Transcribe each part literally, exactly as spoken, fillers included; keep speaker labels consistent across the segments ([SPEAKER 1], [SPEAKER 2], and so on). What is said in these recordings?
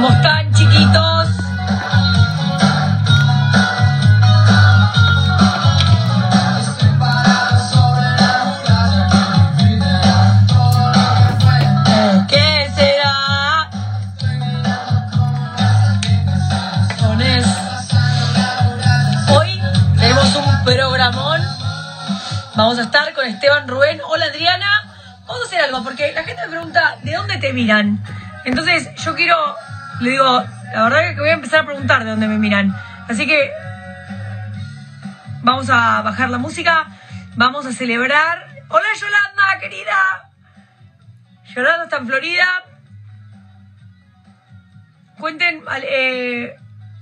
[SPEAKER 1] ¿Cómo están, chiquitos? ¿Qué será? Pones. Hoy tenemos un programón. Vamos a estar con Esteban Rubén. Hola, Adriana. Vamos a hacer algo, porque la gente me pregunta, ¿de dónde te miran? Entonces, yo quiero, le digo, la verdad es que voy a empezar a preguntar de dónde me miran. Así que vamos a bajar la música, vamos a celebrar. Hola, Yolanda, querida. Yolanda está en Florida. Cuenten, eh,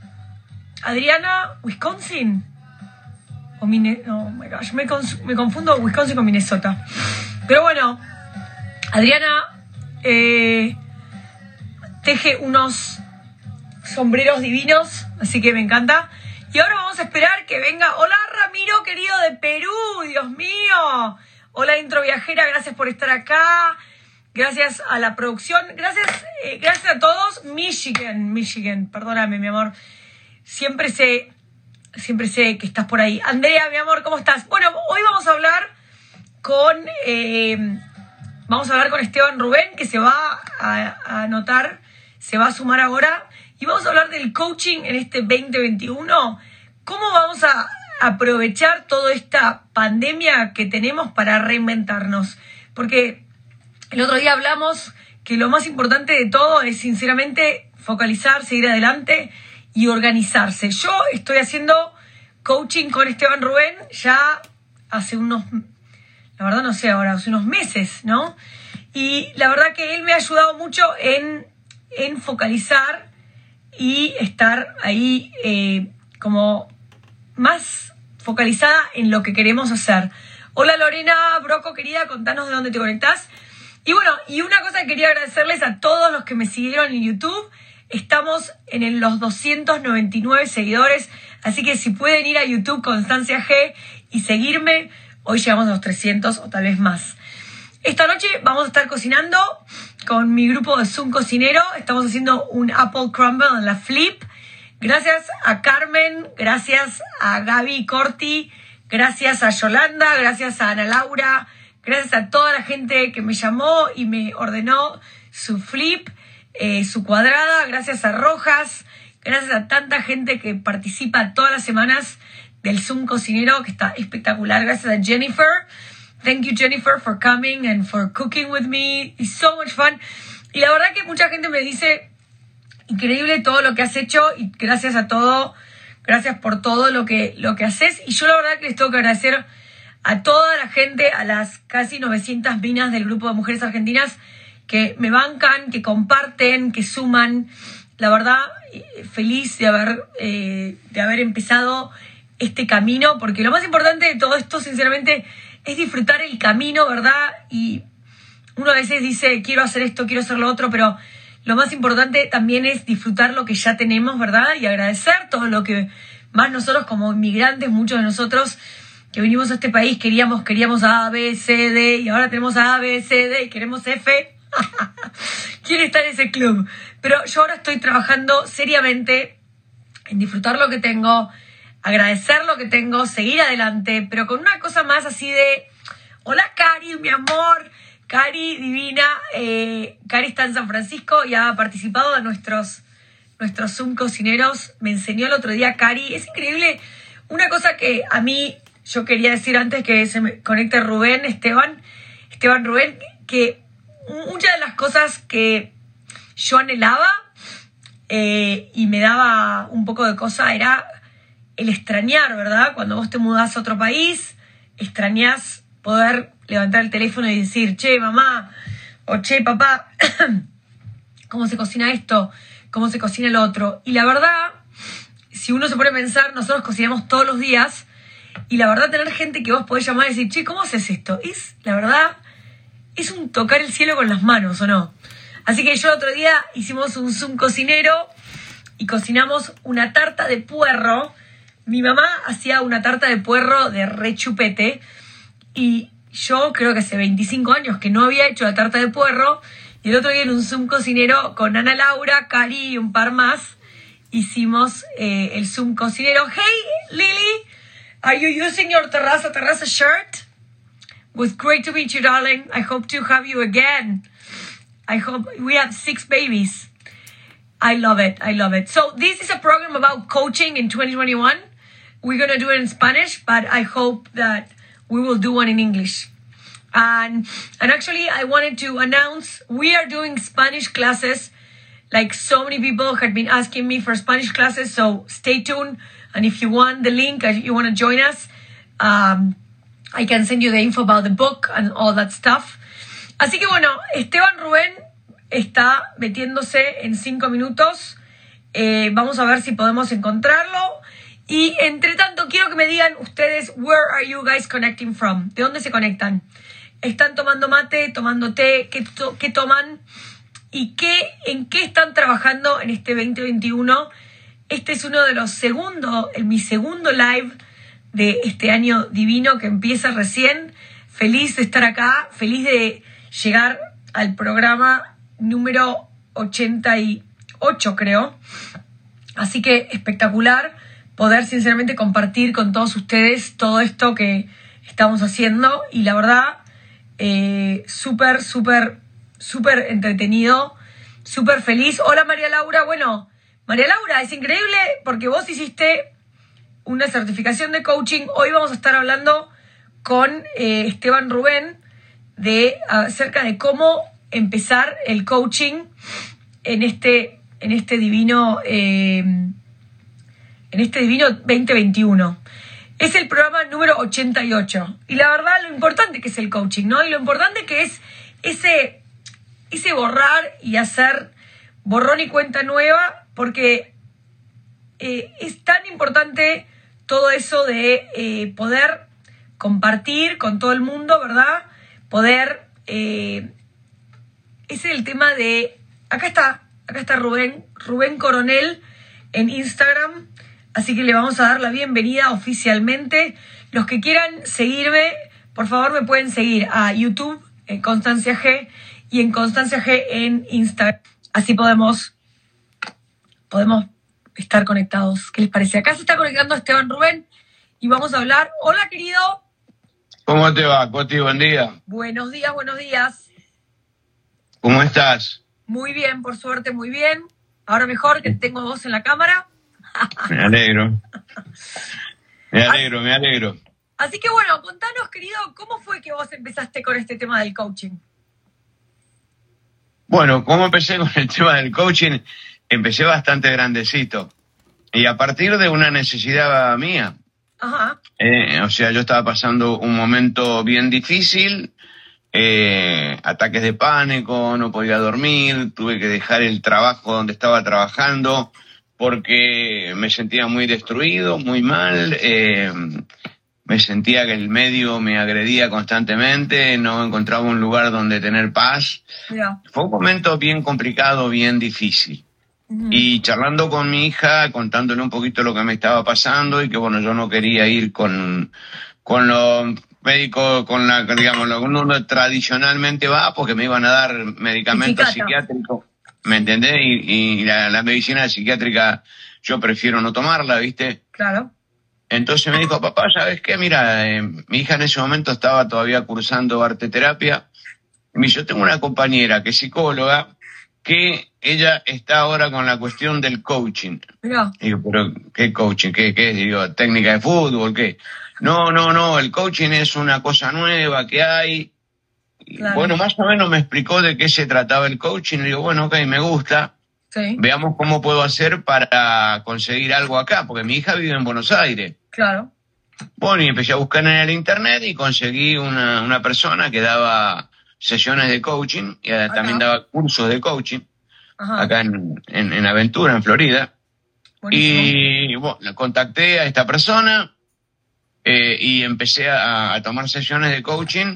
[SPEAKER 1] Adriana, Wisconsin. O Mine, oh my gosh, me, me confundo Wisconsin con Minnesota. Pero bueno, Adriana eh, teje unos sombreros divinos, así que me encanta. Y ahora vamos a esperar que venga. Hola, Ramiro, querido de Perú, Dios mío. Hola, Intro Viajera, gracias por estar acá. Gracias a la producción. Gracias, eh, gracias a todos. Michigan, Michigan, perdóname, mi amor. Siempre sé, siempre sé que estás por ahí. Andrea, mi amor, ¿cómo estás? Bueno, hoy vamos a hablar con... Eh, vamos a hablar con Esteban Rubén, que se va a, a anotar, se va a sumar ahora. Y vamos a hablar del coaching en este veinte veintiuno. ¿Cómo vamos a aprovechar toda esta pandemia que tenemos para reinventarnos? Porque el otro día hablamos que lo más importante de todo es, sinceramente, focalizar, seguir adelante y organizarse. Yo estoy haciendo coaching con Esteban Rubén ya hace unos... La verdad no sé ahora, hace unos meses, ¿no? Y la verdad que él me ha ayudado mucho en, en focalizar y estar ahí eh, como más focalizada en lo que queremos hacer. Hola, Lorena Broco, querida, contanos de dónde te conectás. Y bueno, y una cosa que quería agradecerles a todos los que me siguieron en YouTube. Estamos en el, los doscientos noventa y nueve seguidores, así que si pueden ir a YouTube Constancia G y seguirme, hoy llegamos a los trescientos o tal vez más. Esta noche vamos a estar cocinando con mi grupo de Zoom cocinero. Estamos haciendo un Apple Crumble en la Flip. Gracias a Carmen, gracias a Gaby Corti, gracias a Yolanda, gracias a Ana Laura, gracias a toda la gente que me llamó y me ordenó su flip, eh, su cuadrada, gracias a Rojas, gracias a tanta gente que participa todas las semanas del Zoom cocinero, que está espectacular. Gracias a Jennifer. Thank you, Jennifer, for coming and for cooking with me. It's so much fun. Y la verdad que mucha gente me dice, increíble todo lo que has hecho y gracias a todo, gracias por todo lo que, lo que haces. Y yo la verdad que les tengo que agradecer a toda la gente, a las casi novecientas minas del grupo de mujeres argentinas que me bancan, que comparten, que suman. La verdad, feliz de haber, eh, de haber empezado este camino, porque lo más importante de todo esto, sinceramente, es disfrutar el camino, ¿verdad? Y uno a veces dice, quiero hacer esto, quiero hacer lo otro, pero lo más importante también es disfrutar lo que ya tenemos, ¿verdad? Y agradecer todo lo que más nosotros como inmigrantes, muchos de nosotros que vinimos a este país, queríamos, queríamos A, B, C, D, y ahora tenemos A, B, C, D, y queremos F. ¿Quién está en ese club? Pero yo ahora estoy trabajando seriamente en disfrutar lo que tengo, agradecer lo que tengo, seguir adelante, pero con una cosa más así de... Hola, Cari, mi amor. Cari, divina. Eh, Cari está en San Francisco y ha participado de nuestros, nuestros Zoom cocineros. Me enseñó el otro día Cari. Es increíble. Una cosa que a mí, yo quería decir antes que se me conecte Rubén, Esteban, Esteban Rubén, que muchas de las cosas que yo anhelaba eh, y me daba un poco de cosa era el extrañar, ¿verdad? Cuando vos te mudás a otro país, extrañás poder levantar el teléfono y decir, che, mamá, o che, papá, ¿cómo se cocina esto? ¿Cómo se cocina el otro? Y la verdad, si uno se pone a pensar, nosotros cocinamos todos los días, y la verdad tener gente que vos podés llamar y decir, che, ¿cómo haces esto? Es, la verdad, es un tocar el cielo con las manos, ¿o no? Así que yo el otro día hicimos un Zoom cocinero y cocinamos una tarta de puerro. Mi mamá hacía una tarta de puerro de re chupete y yo creo que hace veinticinco años que no había hecho la tarta de puerro Y el otro día en un Zoom cocinero con Ana Laura, Cari y un par más, hicimos eh, el Zoom cocinero. Hey, Lily, are you using your Terraza Terraza shirt? It was great to meet you, darling. I hope to have you again. I hope we have six babies. I love it. I love it. So this is a program about coaching in twenty twenty-one. We're going to do it in Spanish, but I hope that we will do one in English. And and actually, I wanted to announce we are doing Spanish classes. Like so many people had been asking me for Spanish classes, so stay tuned. And if you want the link, if you want to join us, um, I can send you the info about the book and all that stuff. Así que bueno, Esteban Rubén está metiéndose en cinco minutos. Eh, vamos a ver si podemos encontrarlo. Y entre tanto, quiero que me digan ustedes, where are you guys connecting from? ¿De dónde se conectan? ¿Están tomando mate, tomando té? ¿Qué, to- qué toman? ¿Y qué, en qué están trabajando en este veinte veintiuno? Este es uno de los segundos, el, mi segundo live de este año divino que empieza recién. Feliz de estar acá, feliz de llegar al programa número ochenta y ocho, creo. Así que espectacular poder sinceramente compartir con todos ustedes todo esto que estamos haciendo. Y la verdad, eh, súper, súper, súper entretenido, súper feliz. Hola María Laura. Bueno, María Laura, es increíble porque vos hiciste una certificación de coaching. Hoy vamos a estar hablando con eh, Esteban Rubén de acerca de cómo empezar el coaching en este, en este divino... Eh, en este divino veinte veintiuno. Es el programa número ochenta y ocho. Y la verdad, lo importante que es el coaching, ¿no? Y lo importante que es ese, ese borrar y hacer borrón y cuenta nueva, porque eh, es tan importante todo eso de eh, poder compartir con todo el mundo, ¿verdad? Poder... Eh, ese es el tema de... Acá está, acá está Rubén, Rubén Coronel en Instagram. Así que le vamos a dar la bienvenida oficialmente. Los que quieran seguirme, por favor me pueden seguir a YouTube, en Constancia G, y en Constancia G en Instagram. Así podemos, podemos estar conectados. ¿Qué les parece? Acá se está conectando Esteban Rubén y vamos a hablar. Hola, querido.
[SPEAKER 2] ¿Cómo te va, Coti? Buen día.
[SPEAKER 1] Buenos días, buenos días.
[SPEAKER 2] ¿Cómo estás?
[SPEAKER 1] Muy bien, por suerte, muy bien. Ahora mejor que tengo voz en la cámara.
[SPEAKER 2] Me alegro. Me alegro, me alegro.
[SPEAKER 1] Así que bueno, contanos, querido, ¿cómo fue que vos empezaste con este tema del coaching?
[SPEAKER 2] Bueno, ¿cómo empecé con el tema del coaching? Empecé bastante grandecito. Y a partir de una necesidad mía.
[SPEAKER 1] Ajá.
[SPEAKER 2] Eh, o sea, yo estaba pasando un momento bien difícil, eh, ataques de pánico, no podía dormir, tuve que dejar el trabajo donde estaba trabajando porque me sentía muy destruido, muy mal, eh, me sentía que el medio me agredía constantemente, no encontraba un lugar donde tener paz.
[SPEAKER 1] Mira.
[SPEAKER 2] Fue un momento bien complicado, bien difícil. Uh-huh. Y charlando con mi hija, contándole un poquito lo que me estaba pasando y que bueno, yo no quería ir con, con los médicos, con la, digamos, lo que uno tradicionalmente va, porque me iban a dar medicamentos psiquiátricos. ¿Me entendés? Y, y la, la medicina psiquiátrica yo prefiero no tomarla, ¿viste?
[SPEAKER 1] Claro.
[SPEAKER 2] Entonces me dijo, papá, ¿sabes qué? Mira, eh, mi hija en ese momento estaba todavía cursando arteterapia. Y me dice, yo tengo una compañera que es psicóloga, que ella está ahora con la cuestión del coaching.
[SPEAKER 1] Mira.
[SPEAKER 2] Digo, pero ¿qué coaching? ¿Qué, qué es? Digo, ¿técnica de fútbol? ¿Qué? No, no, no, el coaching es una cosa nueva que hay. Claro. Bueno, más o menos me explicó de qué se trataba el coaching. Le digo, bueno, ok, me gusta.
[SPEAKER 1] Sí.
[SPEAKER 2] Veamos cómo puedo hacer para conseguir algo acá, porque mi hija vive en Buenos Aires.
[SPEAKER 1] Claro.
[SPEAKER 2] Bueno, y empecé a buscar en el internet y conseguí una, una persona que daba sesiones de coaching y acá también daba cursos de coaching. Ajá. Acá en, en, en Aventura, en Florida. Buenísimo. Y bueno, la contacté a esta persona eh, y empecé a, a tomar sesiones de coaching.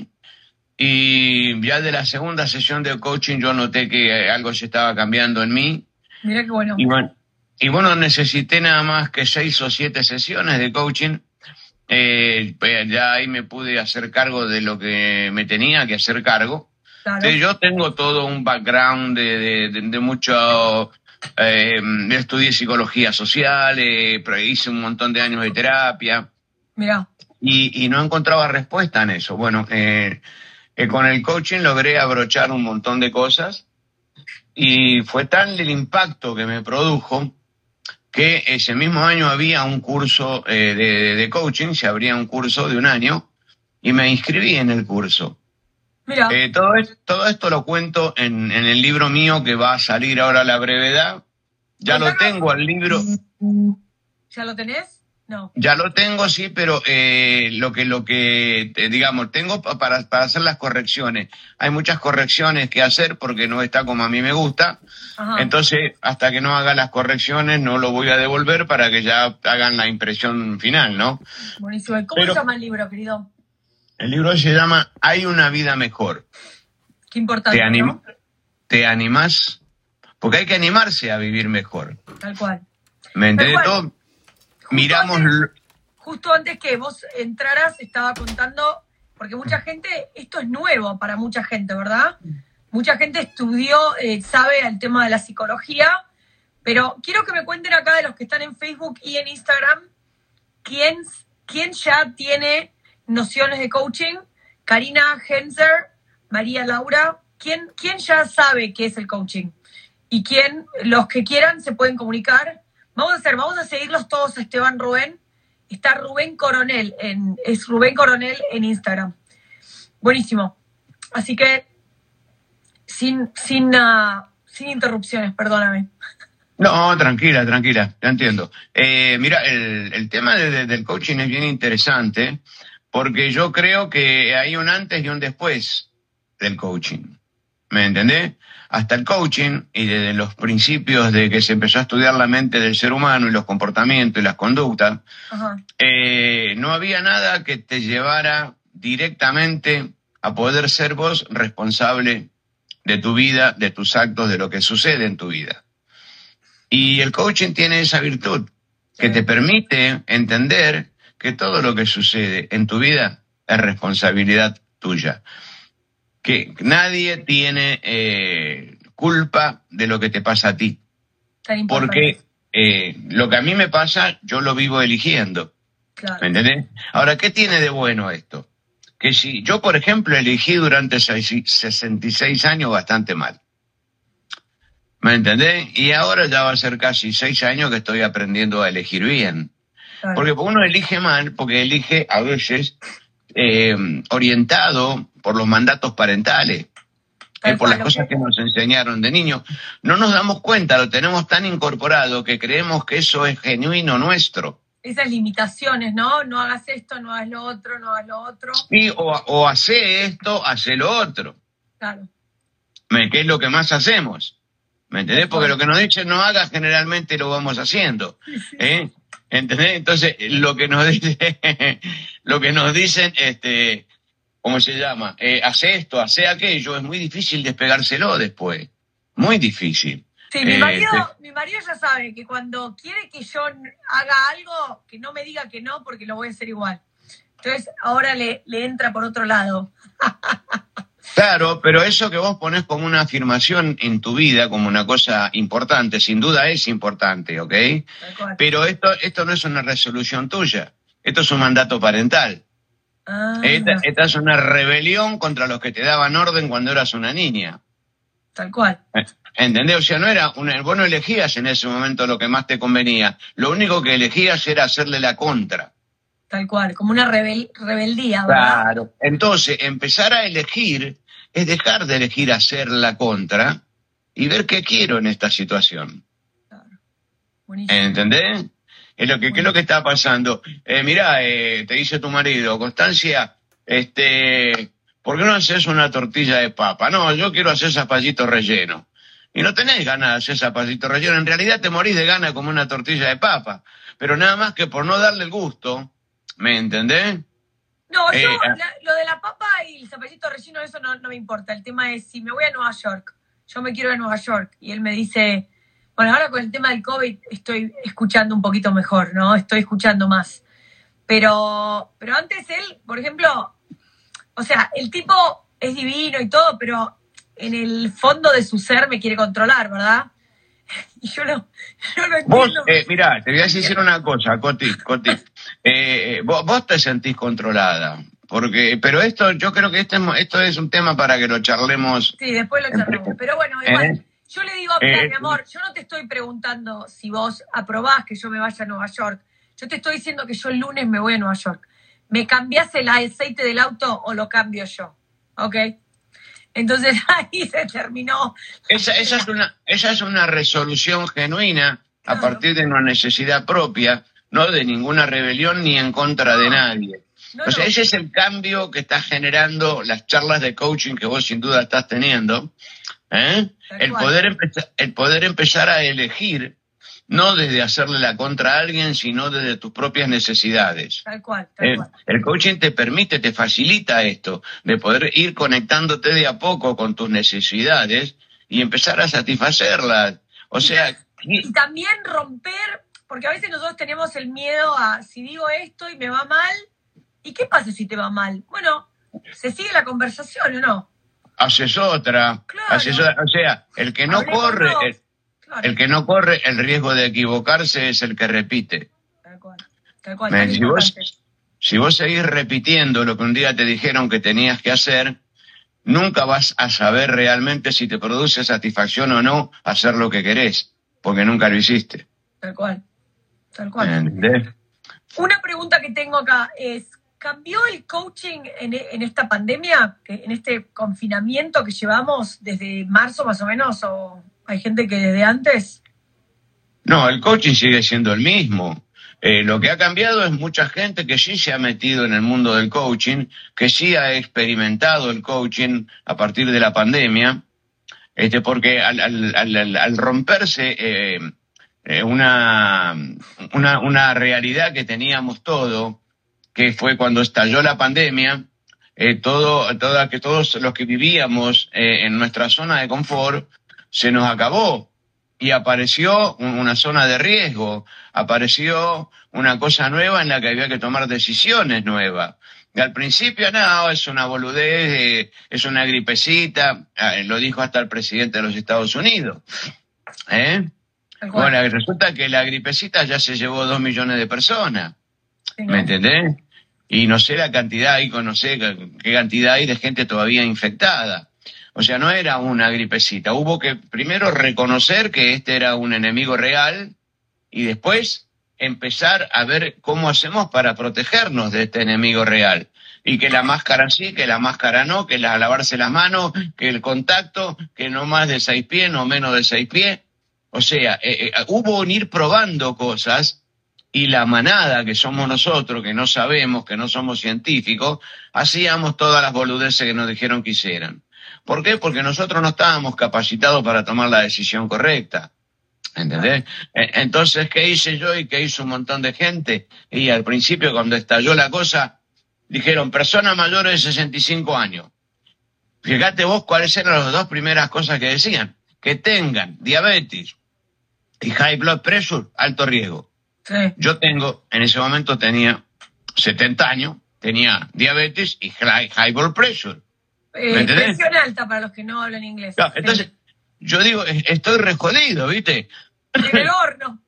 [SPEAKER 2] Y ya de la segunda sesión de coaching yo noté que algo se estaba cambiando en mí.
[SPEAKER 1] Mira qué bueno.
[SPEAKER 2] Y bueno, y bueno necesité nada más que seis o siete sesiones de coaching. Eh, ya ahí me pude hacer cargo de lo que me tenía que hacer cargo.
[SPEAKER 1] Claro.
[SPEAKER 2] Sí, yo tengo todo un background de, de, de, de mucho... Eh, estudié psicología social, eh, hice un montón de años de terapia.
[SPEAKER 1] Mirá.
[SPEAKER 2] Y, y no encontraba respuesta en eso. Bueno, eh, eh, con el coaching logré abrochar un montón de cosas y fue tal el impacto que me produjo que ese mismo año había un curso eh, de, de coaching, se abría un curso de un año y me inscribí en el curso.
[SPEAKER 1] Mirá.
[SPEAKER 2] Eh, todo, es, todo esto lo cuento en, en el libro mío que va a salir ahora a la brevedad. Ya lo tengo al libro.
[SPEAKER 1] ¿Ya lo tenés? No.
[SPEAKER 2] Ya lo tengo, sí, pero eh, lo que, lo que eh, digamos, tengo para, para hacer las correcciones. Hay muchas correcciones que hacer porque no está como a mí me gusta.
[SPEAKER 1] Ajá.
[SPEAKER 2] Entonces, hasta que no haga las correcciones, no lo voy a devolver para que ya hagan la impresión final, ¿no?
[SPEAKER 1] Buenísimo. ¿Cómo
[SPEAKER 2] pero,
[SPEAKER 1] se llama el libro, querido?
[SPEAKER 2] El libro se llama Hay una vida mejor.
[SPEAKER 1] Qué importante,
[SPEAKER 2] ¿Te, anim
[SPEAKER 1] ¿no?
[SPEAKER 2] ¿Te animás? Porque hay que animarse a vivir mejor.
[SPEAKER 1] Tal cual.
[SPEAKER 2] ¿Me entiendes? Todo.
[SPEAKER 1] Justo
[SPEAKER 2] Miramos...
[SPEAKER 1] Antes, justo antes que vos entraras, estaba contando, porque mucha gente, esto es nuevo para mucha gente, ¿verdad? Mucha gente estudió, eh, sabe el tema de la psicología, pero quiero que me cuenten acá de los que están en Facebook y en Instagram, ¿quién, quién ya tiene nociones de coaching? Karina Henser, María Laura, ¿quién, quién ya sabe qué es el coaching? Y quién, los que quieran se pueden comunicar. Vamos a hacer, vamos a seguirlos todos a Esteban Rubén. Está Rubén Coronel, en, es Rubén Coronel en Instagram. Buenísimo. Así que, sin, sin, uh, sin interrupciones, perdóname.
[SPEAKER 2] No, tranquila, tranquila, te entiendo. Eh, mira, el, el tema de, de, del coaching es bien interesante porque yo creo que hay un antes y un después del coaching. ¿Me entendés? Hasta el coaching y desde los principios de que se empezó a estudiar la mente del ser humano y los comportamientos y las conductas, eh, no había nada que te llevara directamente a poder ser vos responsable de tu vida, de tus actos, de lo que sucede en tu vida. Y el coaching tiene esa virtud que te permite entender que todo lo que sucede en tu vida es responsabilidad tuya. Que nadie tiene eh, culpa de lo que te pasa a ti. Porque eh, lo que a mí me pasa, yo lo vivo eligiendo.
[SPEAKER 1] Claro.
[SPEAKER 2] ¿Me entendés? Ahora, ¿qué tiene de bueno esto? Que si yo, por ejemplo, elegí durante sesenta y seis años bastante mal. ¿Me entendés? Y ahora ya va a ser casi seis años que estoy aprendiendo a elegir bien. Claro. Porque uno elige mal, porque elige a veces eh, orientado por los mandatos parentales, eh, por las cosas que nos enseñaron de niños. No nos damos cuenta, lo tenemos tan incorporado que creemos que eso es genuino nuestro.
[SPEAKER 1] Esas limitaciones, ¿no? No hagas esto, no hagas lo otro, no hagas lo otro.
[SPEAKER 2] Sí, o, o hace esto, hace lo otro.
[SPEAKER 1] Claro.
[SPEAKER 2] ¿Qué es lo que más hacemos? ¿Me entendés? Porque lo que nos dicen no hagas, generalmente lo vamos haciendo. ¿Eh? ¿Entendés? Entonces, lo que nos dice, lo que nos dicen, este, ¿cómo se llama? Eh, hace esto, hace aquello, es muy difícil despegárselo después. Muy difícil.
[SPEAKER 1] Sí, mi marido, eh, mi marido ya sabe que cuando quiere que yo haga algo, que no me diga que no, porque lo voy a hacer igual. Entonces, ahora le, le entra por otro lado.
[SPEAKER 2] Claro, pero eso que vos ponés como una afirmación en tu vida, como una cosa importante, sin duda es importante, ¿ok? Pero esto, esto no es una resolución tuya, esto es un mandato parental.
[SPEAKER 1] Ah.
[SPEAKER 2] Esta, esta es una rebelión contra los que te daban orden cuando eras una niña.
[SPEAKER 1] Tal cual.
[SPEAKER 2] ¿Entendés? O sea, no era una, vos no elegías en ese momento lo que más te convenía, lo único que elegías era hacerle la contra.
[SPEAKER 1] Tal cual, como una rebel, rebeldía, ¿verdad?
[SPEAKER 2] Claro. Entonces, empezar a elegir es dejar de elegir hacer la contra y ver qué quiero en esta situación.
[SPEAKER 1] Claro. Buenísimo.
[SPEAKER 2] ¿Entendés? Es lo que, ¿qué es lo que está pasando? Eh, mirá, eh, te dice tu marido, Constancia, este, ¿por qué no haces una tortilla de papa? No, yo quiero hacer zapallito relleno. Y no tenés ganas de hacer zapallito relleno. En realidad te morís de ganas como una tortilla de papa. Pero nada más que por no darle el gusto, ¿me entendés?
[SPEAKER 1] No, yo,
[SPEAKER 2] eh,
[SPEAKER 1] la, lo de la papa y el zapallito relleno, eso no, no me importa. El tema es, si me voy a Nueva York, yo me quiero ir a Nueva York, y él me dice, bueno, ahora con el tema del COVID estoy escuchando un poquito mejor, ¿no? Estoy escuchando más. Pero, pero antes él, por ejemplo, o sea, el tipo es divino y todo, pero en el fondo de su ser me quiere controlar, ¿verdad? Y yo no, yo no entiendo.
[SPEAKER 2] Vos, eh, mirá, te voy a decir una cosa, Coti, Coti. Eh, vos, vos te sentís controlada. Porque, pero esto, yo creo que este, esto es un tema para que lo charlemos.
[SPEAKER 1] Sí, después lo charlemos. Pero bueno, igual,
[SPEAKER 2] ¿Eh?
[SPEAKER 1] yo le digo,
[SPEAKER 2] Eh,
[SPEAKER 1] mi amor, yo no te estoy preguntando si vos aprobás que yo me vaya a Nueva York. Yo te estoy diciendo que yo el lunes me voy a Nueva York. ¿Me cambiás el aceite del auto o lo cambio yo? ¿Ok? Entonces ahí se terminó.
[SPEAKER 2] Esa, esa, es una, esa es una resolución genuina a partir de una necesidad propia, no de ninguna rebelión ni en contra no. de nadie. No, o sea, no. ese es el cambio que está generando las charlas de coaching que vos sin duda estás teniendo. ¿eh? El, poder empezar, el poder empezar a elegir, no desde hacerle la contra a alguien, sino desde tus propias necesidades.
[SPEAKER 1] Tal cual, tal
[SPEAKER 2] el,
[SPEAKER 1] cual.
[SPEAKER 2] El coaching te permite, te facilita esto, de poder ir conectándote de a poco con tus necesidades y empezar a satisfacerlas. O sea...
[SPEAKER 1] Y, y también romper, porque a veces nosotros tenemos el miedo a, si digo esto y me va mal, ¿y qué pasa si te va mal? Bueno, ¿se sigue la conversación o no?
[SPEAKER 2] Haces otra.
[SPEAKER 1] Claro.
[SPEAKER 2] Haces otra. O sea, el que no
[SPEAKER 1] Hablemos
[SPEAKER 2] corre...
[SPEAKER 1] dos.
[SPEAKER 2] El,
[SPEAKER 1] Claro.
[SPEAKER 2] El que no corre el riesgo de equivocarse es el que repite.
[SPEAKER 1] Tal cual, tal cual,
[SPEAKER 2] si, vos, si vos seguís repitiendo lo que un día te dijeron que tenías que hacer, nunca vas a saber realmente si te produce satisfacción o no hacer lo que querés, porque nunca lo hiciste.
[SPEAKER 1] Tal cual, tal cual.
[SPEAKER 2] ¿Entendés?
[SPEAKER 1] Una pregunta que tengo acá es, ¿cambió el coaching en, en esta pandemia, en este confinamiento que llevamos desde marzo más o menos, o...? ¿Hay gente que desde antes?
[SPEAKER 2] No, el coaching sigue siendo el mismo. Eh, lo que ha cambiado es mucha gente que sí se ha metido en el mundo del coaching, que sí ha experimentado el coaching a partir de la pandemia, este, porque al, al, al, al romperse eh, eh, una, una, una realidad que teníamos todo, que fue cuando estalló la pandemia, eh, todo, toda, que todos los que vivíamos eh, en nuestra zona de confort, se nos acabó y apareció una zona de riesgo, apareció una cosa nueva en la que había que tomar decisiones nuevas. Y al principio, no, es una boludez, eh, es una gripecita, eh, lo dijo hasta el presidente de los Estados Unidos. ¿Eh? Bueno, resulta que la gripecita ya se llevó dos millones de personas, ¿me entendés? Y no sé la cantidad, ahí no sé qué cantidad hay de gente todavía infectada. O sea, no era una gripecita. Hubo que primero reconocer que este era un enemigo real y después empezar a ver cómo hacemos para protegernos de este enemigo real. Y que la máscara sí, que la máscara no, que la lavarse las manos, que el contacto, que no más de seis pies, no menos de seis pies. O sea, eh, eh, hubo un ir probando cosas y la manada que somos nosotros, que no sabemos, que no somos científicos, hacíamos todas las boludeces que nos dijeron que hicieran. ¿Por qué? Porque nosotros no estábamos capacitados para tomar la decisión correcta. ¿Entendés? Entonces, ¿qué hice yo y qué hizo un montón de gente? Y al principio, cuando estalló la cosa, dijeron, personas mayores de sesenta y cinco años. Fíjate vos cuáles eran las dos primeras cosas que decían. Que tengan diabetes y high blood pressure, alto riesgo.
[SPEAKER 1] Sí.
[SPEAKER 2] Yo tengo, en ese momento tenía setenta años, tenía diabetes y high, high blood pressure.
[SPEAKER 1] Eh, presión alta para los que no hablan inglés.
[SPEAKER 2] Claro, entonces, yo digo, estoy re jodido, ¿viste?
[SPEAKER 1] En el horno.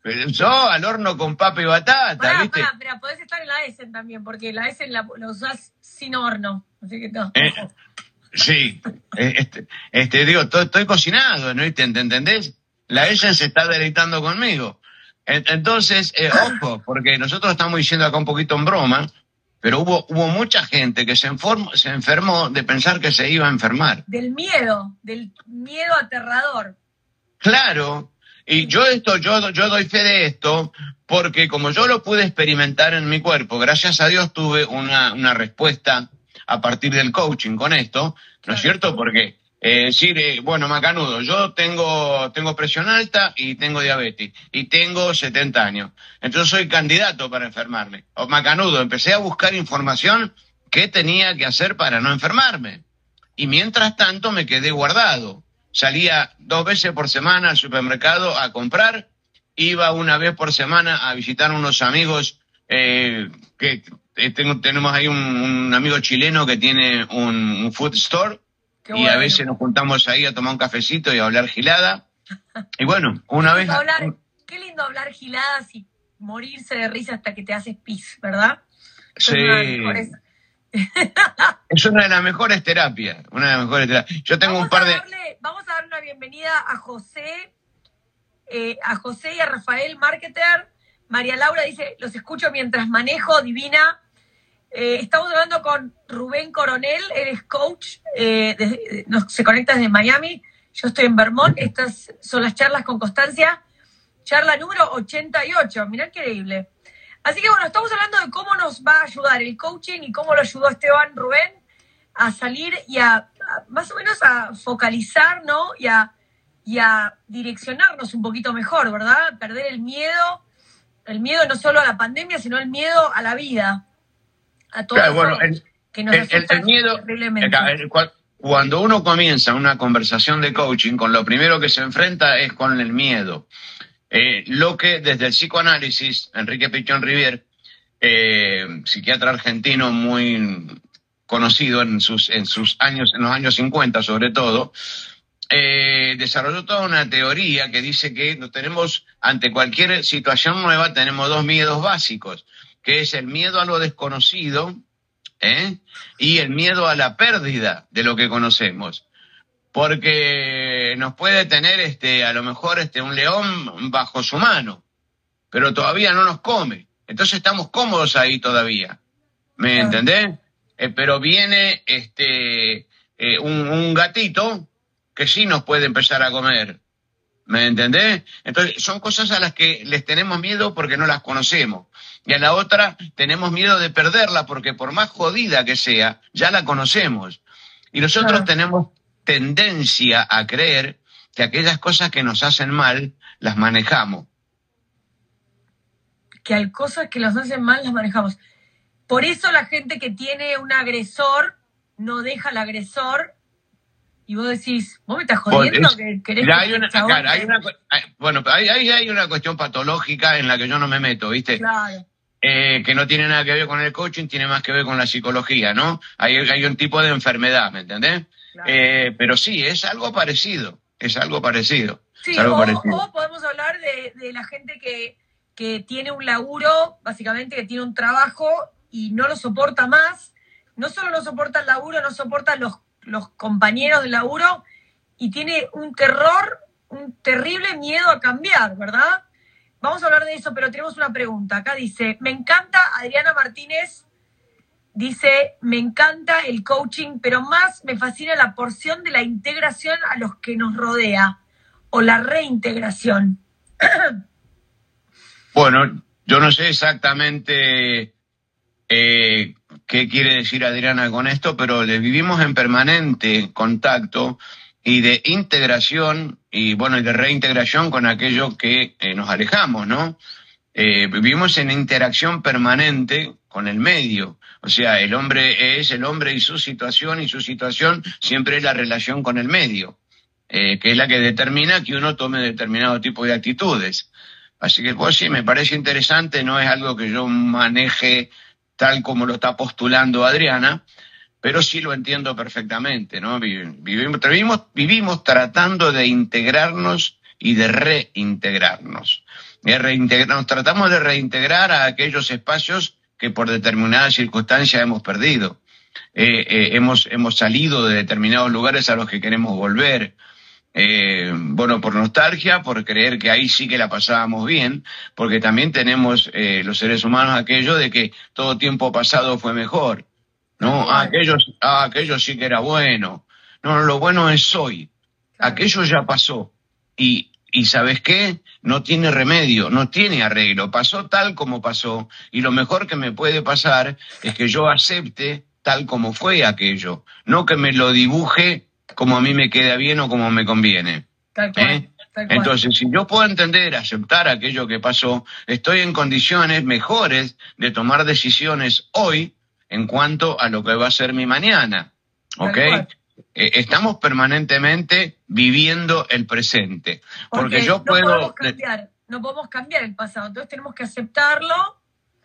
[SPEAKER 2] Yo al horno con papa y batata,
[SPEAKER 1] pará,
[SPEAKER 2] ¿viste?
[SPEAKER 1] Pará, pará, podés estar en la Essen también, porque la Essen la, la usás sin horno. Así que no.
[SPEAKER 2] Eh, sí, este, este, digo, estoy, estoy cocinado, ¿no? ¿Te entendés? La Essen se está deleitando conmigo. Entonces, eh, ojo, porque nosotros estamos diciendo acá un poquito en broma, pero hubo, hubo mucha gente que se, enfermó, se enfermó de pensar que se iba a enfermar.
[SPEAKER 1] Del miedo, del miedo aterrador.
[SPEAKER 2] Claro, y yo esto, yo, yo doy fe de esto, porque como yo lo pude experimentar en mi cuerpo, gracias a Dios tuve una, una respuesta a partir del coaching con esto, ¿no es cierto? Porque eh, decir, eh, bueno, macanudo, yo tengo, tengo presión alta y tengo diabetes, y tengo setenta años, entonces soy candidato para enfermarme. O macanudo, empecé a buscar información qué tenía que hacer para no enfermarme. Y mientras tanto me quedé guardado. Salía dos veces por semana al supermercado a comprar, iba una vez por semana a visitar a unos amigos eh, que tengo, tenemos ahí un, un amigo chileno que tiene un, un food store. Qué y bueno. A veces nos juntamos ahí a tomar un cafecito y a hablar gilada. Y bueno, una
[SPEAKER 1] qué
[SPEAKER 2] vez...
[SPEAKER 1] Lindo hablar, qué lindo hablar giladas y morirse de risa hasta que te haces pis, ¿verdad?
[SPEAKER 2] Eso sí. Es es una de las mejores terapias, una de las mejores terapias. Yo tengo
[SPEAKER 1] vamos
[SPEAKER 2] un par de...
[SPEAKER 1] Darle, vamos a dar una bienvenida a José, eh, a José y a Rafael, marketer. María Laura dice, los escucho mientras manejo, divina. Eh, estamos hablando con Rubén Coronel, él es coach, eh, desde, nos, se conecta desde Miami, yo estoy en Vermont, estas son las charlas con Constancia, charla número ochenta y ocho, mirá qué increíble. Así que bueno, estamos hablando de cómo nos va a ayudar el coaching y cómo lo ayudó Esteban Rubén a salir y a, a más o menos a focalizar, ¿no? Y a, y a direccionarnos un poquito mejor, ¿verdad? Perder el miedo, el miedo no solo a la pandemia, sino el miedo a la vida, a todo
[SPEAKER 2] claro,
[SPEAKER 1] eso
[SPEAKER 2] bueno, el,
[SPEAKER 1] que nos
[SPEAKER 2] el, el, el miedo, terriblemente. El, el, cuando uno comienza una conversación de coaching, con lo primero que se enfrenta es con el miedo. Eh, lo que desde el psicoanálisis, Enrique Pichón Rivière, eh, psiquiatra argentino muy conocido en sus, en sus años, en los años cincuenta sobre todo, eh, desarrolló toda una teoría que dice que tenemos, ante cualquier situación nueva, tenemos dos miedos básicos, que es el miedo a lo desconocido, ¿eh? y el miedo a la pérdida de lo que conocemos. Porque nos puede tener este, a lo mejor este, un león bajo su mano, pero todavía no nos come. Entonces estamos cómodos ahí todavía. ¿Me claro. entendés? Eh, pero viene este, eh, un, un gatito que sí nos puede empezar a comer. ¿Me entendés? Entonces son cosas a las que les tenemos miedo porque no las conocemos. Y a la otra tenemos miedo de perderla porque por más jodida que sea, ya la conocemos. Y nosotros claro. tenemos tendencia a creer que aquellas cosas que nos hacen mal las manejamos.
[SPEAKER 1] Que hay cosas que nos hacen mal las manejamos. Por eso la gente que tiene un agresor no deja al agresor y vos decís, vos me estás jodiendo es, que querés
[SPEAKER 2] hay una, claro, hay una, bueno, hay, hay, hay una cuestión patológica en la que yo no me meto, ¿viste?
[SPEAKER 1] Claro.
[SPEAKER 2] Eh, que no tiene nada que ver con el coaching, tiene más que ver con la psicología, ¿no? Hay, hay un tipo de enfermedad, ¿me entendés? Claro. Eh, pero sí, es algo parecido, es algo parecido.
[SPEAKER 1] Sí,
[SPEAKER 2] algo
[SPEAKER 1] o,
[SPEAKER 2] parecido.
[SPEAKER 1] o podemos hablar de, de la gente que, que tiene un laburo, básicamente que tiene un trabajo y no lo soporta más, no solo no soporta el laburo, no soporta los, los compañeros del laburo y tiene un terror, un terrible miedo a cambiar, ¿verdad? Vamos a hablar de eso, pero tenemos una pregunta. Acá dice, me encanta Adriana Martínez. Dice, me encanta el coaching, pero más me fascina la porción de la integración a los que nos rodea, o la reintegración.
[SPEAKER 2] Bueno, yo no sé exactamente eh, qué quiere decir Adriana con esto, pero le vivimos en permanente contacto y de integración y, bueno, y de reintegración con aquello que eh, nos alejamos, ¿no? Eh, vivimos en interacción permanente con el medio. O sea, el hombre es el hombre y su situación, y su situación siempre es la relación con el medio, eh, que es la que determina que uno tome determinado tipo de actitudes. Así que, pues sí, me parece interesante, no es algo que yo maneje tal como lo está postulando Adriana, pero sí lo entiendo perfectamente, ¿no? Vivimos, vivimos, vivimos tratando de integrarnos y de reintegrarnos. De reintegrarnos. Tratamos de reintegrar a aquellos espacios que por determinadas circunstancias hemos perdido. Eh, eh, hemos, hemos salido de determinados lugares a los que queremos volver. Eh, bueno, por nostalgia, por creer que ahí sí que la pasábamos bien, porque también tenemos eh, los seres humanos aquello de que todo tiempo pasado fue mejor. No, ah, aquello, ah, aquello sí que era bueno. No, lo bueno es hoy. Aquello ya pasó. Y, y ¿sabes qué? No tiene remedio, no tiene arreglo. Pasó tal como pasó. Y lo mejor que me puede pasar es que yo acepte tal como fue aquello. No que me lo dibuje como a mí me queda bien o como me conviene.
[SPEAKER 1] Tal cual,
[SPEAKER 2] ¿Eh?
[SPEAKER 1] tal cual.
[SPEAKER 2] Entonces, si yo puedo entender, aceptar aquello que pasó, estoy en condiciones mejores de tomar decisiones hoy en cuanto a lo que va a ser mi mañana. ¿Ok? Eh, estamos permanentemente viviendo el presente. Porque, porque yo
[SPEAKER 1] no
[SPEAKER 2] puedo...
[SPEAKER 1] Podemos cambiar, no podemos cambiar el pasado, entonces tenemos que aceptarlo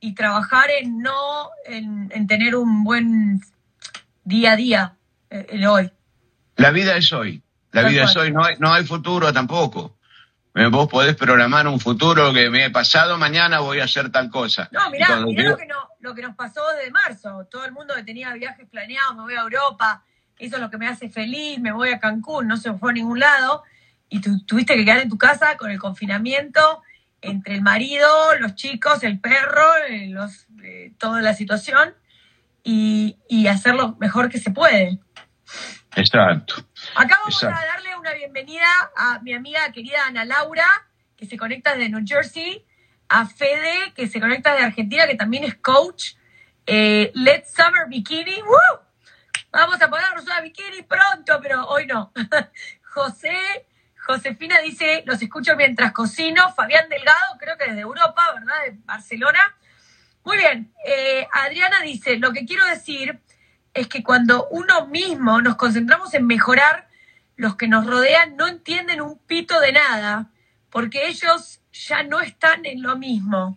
[SPEAKER 1] y trabajar en no, en, en tener un buen día a día, eh, el hoy.
[SPEAKER 2] La vida es hoy, la
[SPEAKER 1] Tal
[SPEAKER 2] vida
[SPEAKER 1] cual.
[SPEAKER 2] es hoy, no hay, no hay futuro tampoco. Eh, Vos podés programar un futuro que me he pasado, mañana voy a hacer tal cosa.
[SPEAKER 1] No,
[SPEAKER 2] Y
[SPEAKER 1] mirá,
[SPEAKER 2] cuando
[SPEAKER 1] mirá
[SPEAKER 2] digo-
[SPEAKER 1] lo que, no, lo que nos pasó desde marzo. Todo el mundo que tenía viajes planeados, me voy a Europa, eso es lo que me hace feliz, me voy a Cancún, no se fue a ningún lado. Y tu, tuviste que quedar en tu casa con el confinamiento, entre el marido, los chicos, el perro, eh, los, eh, toda la situación, y, y hacer lo mejor que se puede.
[SPEAKER 2] Exacto.
[SPEAKER 1] Acá vamos
[SPEAKER 2] Exacto.
[SPEAKER 1] a darle una bienvenida a mi amiga querida Ana Laura, que se conecta desde New Jersey, a Fede, que se conecta de Argentina, que también es coach, eh, Let's Summer Bikini, ¡woo! Vamos a ponernos una bikini pronto, pero hoy no. José, Josefina dice, los escucho mientras cocino. Fabián Delgado, creo que desde Europa, ¿verdad? De Barcelona. Muy bien. Eh, Adriana dice, lo que quiero decir es que cuando uno mismo nos concentramos en mejorar, los que nos rodean no entienden un pito de nada, porque ellos ya no están en lo mismo.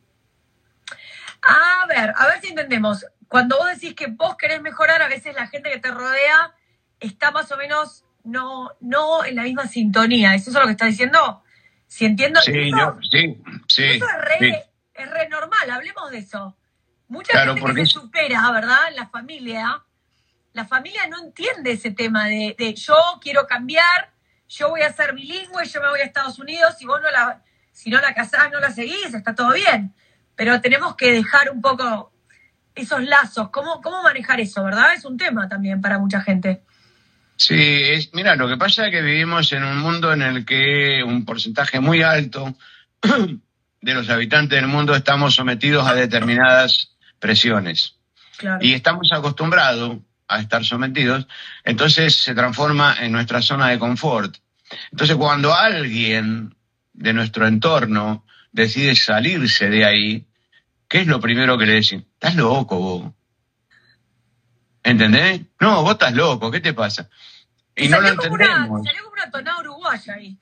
[SPEAKER 1] A ver, a ver si entendemos. Cuando vos decís que vos querés mejorar, a veces la gente que te rodea está más o menos no, no en la misma sintonía. ¿Eso es lo que estás diciendo? Si entiendo.
[SPEAKER 2] Sí,
[SPEAKER 1] eso,
[SPEAKER 2] yo, sí, sí.
[SPEAKER 1] eso es re,
[SPEAKER 2] sí.
[SPEAKER 1] es re normal, hablemos de eso. Mucha
[SPEAKER 2] Claro,
[SPEAKER 1] gente
[SPEAKER 2] porque
[SPEAKER 1] que se
[SPEAKER 2] es-
[SPEAKER 1] supera, ¿verdad? En la familia, la familia no entiende ese tema de, de yo quiero cambiar, yo voy a ser bilingüe, yo me voy a Estados Unidos, si vos no la, si no la casás, no la seguís, está todo bien. Pero tenemos que dejar un poco esos lazos. ¿Cómo, cómo manejar eso, verdad? Es un tema también para mucha gente.
[SPEAKER 2] Sí, es, mira, lo que pasa es que vivimos en un mundo en el que un porcentaje muy alto de los habitantes del mundo estamos sometidos a determinadas presiones.
[SPEAKER 1] Claro.
[SPEAKER 2] Y estamos acostumbrados a estar sometidos, entonces se transforma en nuestra zona de confort. Entonces, cuando alguien de nuestro entorno decide salirse de ahí, ¿qué es lo primero que le decimos? Estás loco vos. ¿Entendés? No, vos estás loco, ¿qué te pasa? Y
[SPEAKER 1] Te
[SPEAKER 2] no lo
[SPEAKER 1] salió como una,
[SPEAKER 2] entendemos.
[SPEAKER 1] te salió como una tonada uruguaya ahí.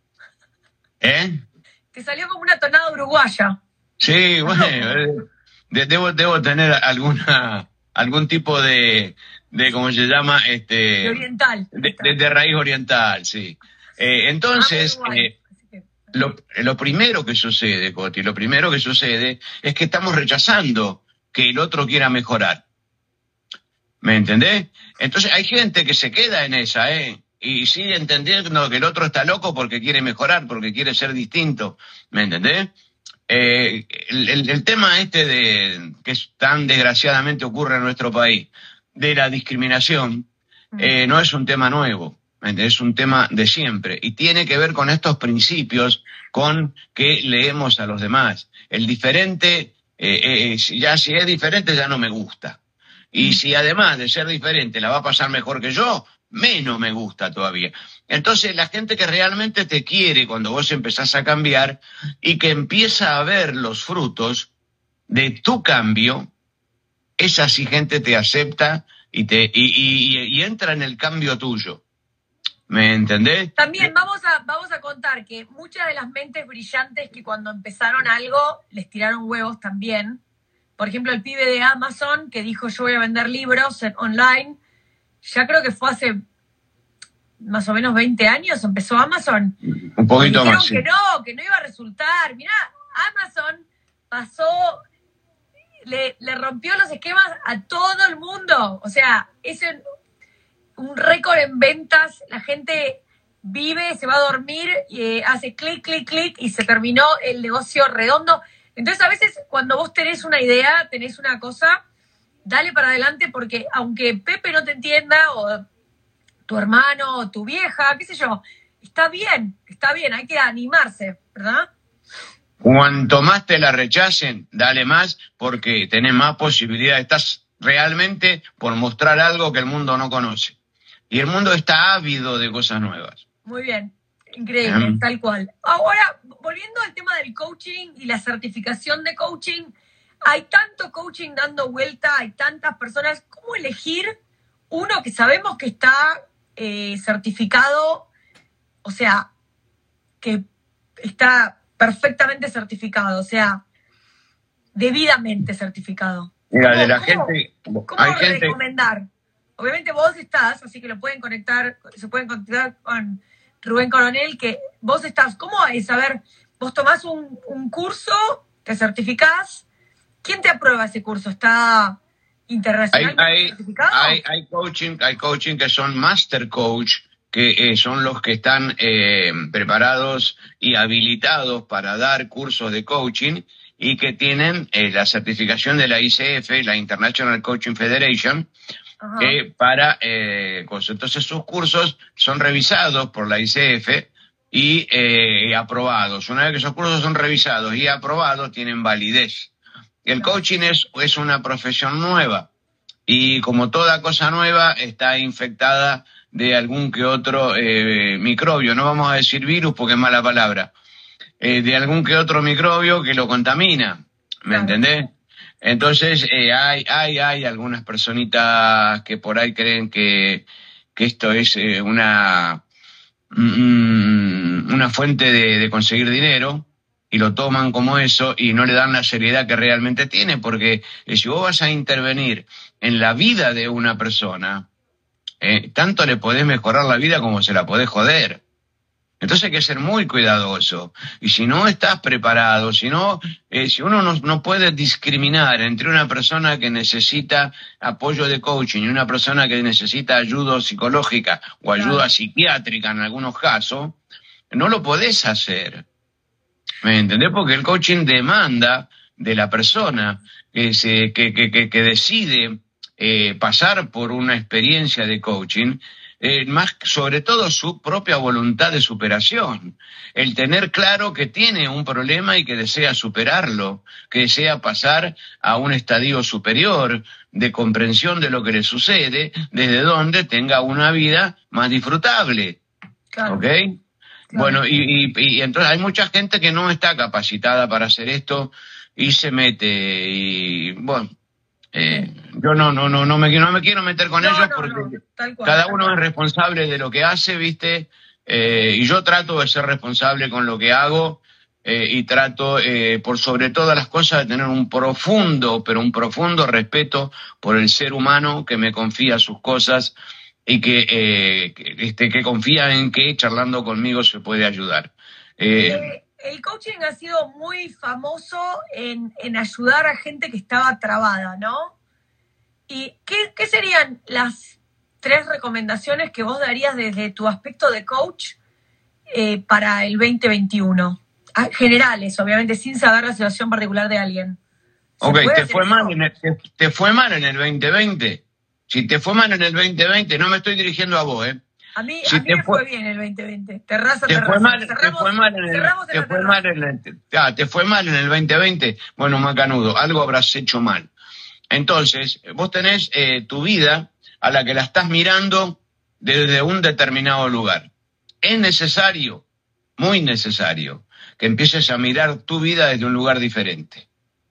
[SPEAKER 2] ¿Eh?
[SPEAKER 1] Te salió como una tonada uruguaya.
[SPEAKER 2] Sí, bueno, eh, de- debo, debo tener alguna algún tipo de, de ¿cómo se llama? Este,
[SPEAKER 1] De oriental.
[SPEAKER 2] de, de- de raíz oriental, sí. Eh, entonces,
[SPEAKER 1] Ah, Uruguay.
[SPEAKER 2] eh, lo, lo primero que sucede, Coti, lo primero que sucede es que estamos rechazando que el otro quiera mejorar. ¿Me entendés? Entonces hay gente que se queda en esa, ¿eh? Y sigue entendiendo que el otro está loco porque quiere mejorar, porque quiere ser distinto. ¿Me entendés? Eh, el, el, el tema este de que tan desgraciadamente ocurre en nuestro país, de la discriminación, eh, no es un tema nuevo, es un tema de siempre y tiene que ver con estos principios con que leemos a los demás. El diferente, eh, eh, ya si es diferente ya no me gusta. Y si además de ser diferente la va a pasar mejor que yo, menos me gusta todavía. Entonces la gente que realmente te quiere cuando vos empezás a cambiar y que empieza a ver los frutos de tu cambio, esa sí gente te acepta y, te, y, y, y entra en el cambio tuyo. ¿Me entendés?
[SPEAKER 1] También vamos a, vamos a contar que muchas de las mentes brillantes que cuando empezaron algo les tiraron huevos también. Por ejemplo, el pibe de Amazon que dijo yo voy a vender libros en, online, ya creo que fue hace más o menos veinte años, empezó Amazon.
[SPEAKER 2] Un poquito
[SPEAKER 1] dijeron
[SPEAKER 2] más. Sí.
[SPEAKER 1] que no, que no iba a resultar. Mirá, Amazon pasó, le, le rompió los esquemas a todo el mundo. O sea, es un, un récord en ventas. La gente vive, se va a dormir, y, eh, hace clic, clic, clic y se terminó el negocio redondo. Entonces, a veces, cuando vos tenés una idea, tenés una cosa, dale para adelante, porque aunque Pepe no te entienda, o tu hermano, o tu vieja, qué sé yo, está bien, está bien, hay que animarse, ¿verdad?
[SPEAKER 2] Cuanto más te la rechacen, dale más, porque tenés más posibilidades. Estás realmente por mostrar algo que el mundo no conoce. Y el mundo está ávido de cosas nuevas.
[SPEAKER 1] Muy bien. Increíble, um, tal cual. Ahora, volviendo al tema del coaching y la certificación de coaching, hay tanto coaching dando vuelta, hay tantas personas. ¿Cómo elegir uno que sabemos que está eh, certificado, o sea, que está perfectamente certificado? O sea, debidamente certificado?
[SPEAKER 2] Mira,
[SPEAKER 1] ¿Cómo,
[SPEAKER 2] de la
[SPEAKER 1] cómo,
[SPEAKER 2] gente...
[SPEAKER 1] ¿Cómo
[SPEAKER 2] hay
[SPEAKER 1] recomendar?
[SPEAKER 2] gente,
[SPEAKER 1] Obviamente vos estás, así que lo pueden conectar, se pueden conectar con Rubén Coronel, que vos estás. ¿Cómo es? A ver, vos tomás un, un curso, te certificás. ¿Quién te aprueba ese curso? ¿Está internacionalmente
[SPEAKER 2] hay, hay,
[SPEAKER 1] certificado?
[SPEAKER 2] Hay, hay, coaching, hay coaching que son master coach, que eh, son los que están eh, preparados y habilitados para dar cursos de coaching y que tienen eh, la certificación de la I C F, la International Coaching Federation, eh, para eh, cosas. Entonces sus cursos son revisados por la I C F y eh, aprobados. Una vez que esos cursos son revisados y aprobados, tienen validez. El coaching es, es una profesión nueva y como toda cosa nueva está infectada de algún que otro eh, microbio. No vamos a decir virus porque es mala palabra. Eh, de algún que otro microbio que lo contamina. ¿Me claro. entendés? Entonces eh, hay, hay, hay algunas personitas que por ahí creen que, que esto es eh, una, mm, una fuente de, de conseguir dinero y lo toman como eso y no le dan la seriedad que realmente tiene, porque eh, si vos vas a intervenir en la vida de una persona, eh, tanto le podés mejorar la vida como se la podés joder. Entonces hay que ser muy cuidadoso. Y si no estás preparado, si no, eh, si uno no, no puede discriminar entre una persona que necesita apoyo de coaching y una persona que necesita ayuda psicológica o ayuda claro. psiquiátrica en algunos casos, no lo podés hacer. ¿Me entendés? Porque el coaching demanda de la persona que, se, que, que, que, que decide eh, pasar por una experiencia de coaching, Eh, más sobre todo su propia voluntad de superación, el tener claro que tiene un problema y que desea superarlo, que desea pasar a un estadio superior de comprensión de lo que le sucede, desde donde tenga una vida más disfrutable. Claro. ¿Ok? Claro. Bueno, y, y, y entonces hay mucha gente que no está capacitada para hacer esto y se mete y bueno. Eh, yo no, no, no, no me, no me quiero meter con no, ellos no, porque no, tal cual, cada uno es responsable de lo que hace, ¿viste? Eh, y yo trato de ser responsable con lo que hago eh, y trato, eh, por sobre todas las cosas, de tener un profundo, pero un profundo respeto por el ser humano que me confía sus cosas y que, eh, que, este, que confía en que charlando conmigo se puede ayudar. Eh,
[SPEAKER 1] eh, el coaching ha sido muy famoso en, en ayudar a gente que estaba trabada, ¿no? ¿Y qué, qué serían las tres recomendaciones que vos darías desde tu aspecto de coach eh, para el veinte veintiuno? Ah, generales, obviamente, sin saber la situación particular de alguien.
[SPEAKER 2] Ok, ¿te fue, mal en el, te, ¿te fue mal en el veinte veinte? Si te fue mal en el veinte veinte, no me estoy dirigiendo a vos, ¿eh?
[SPEAKER 1] A mí, si a mí me fue, fue bien el veinte veinte. Terraza,
[SPEAKER 2] te
[SPEAKER 1] terraza.
[SPEAKER 2] Fue mal,
[SPEAKER 1] cerramos,
[SPEAKER 2] te fue mal en el, te fue mal en el, ah, te fue mal en el veinte veinte. Bueno, macanudo, algo habrás hecho mal. Entonces, vos tenés eh, tu vida a la que la estás mirando desde un determinado lugar. Es necesario, muy necesario, que empieces a mirar tu vida desde un lugar diferente.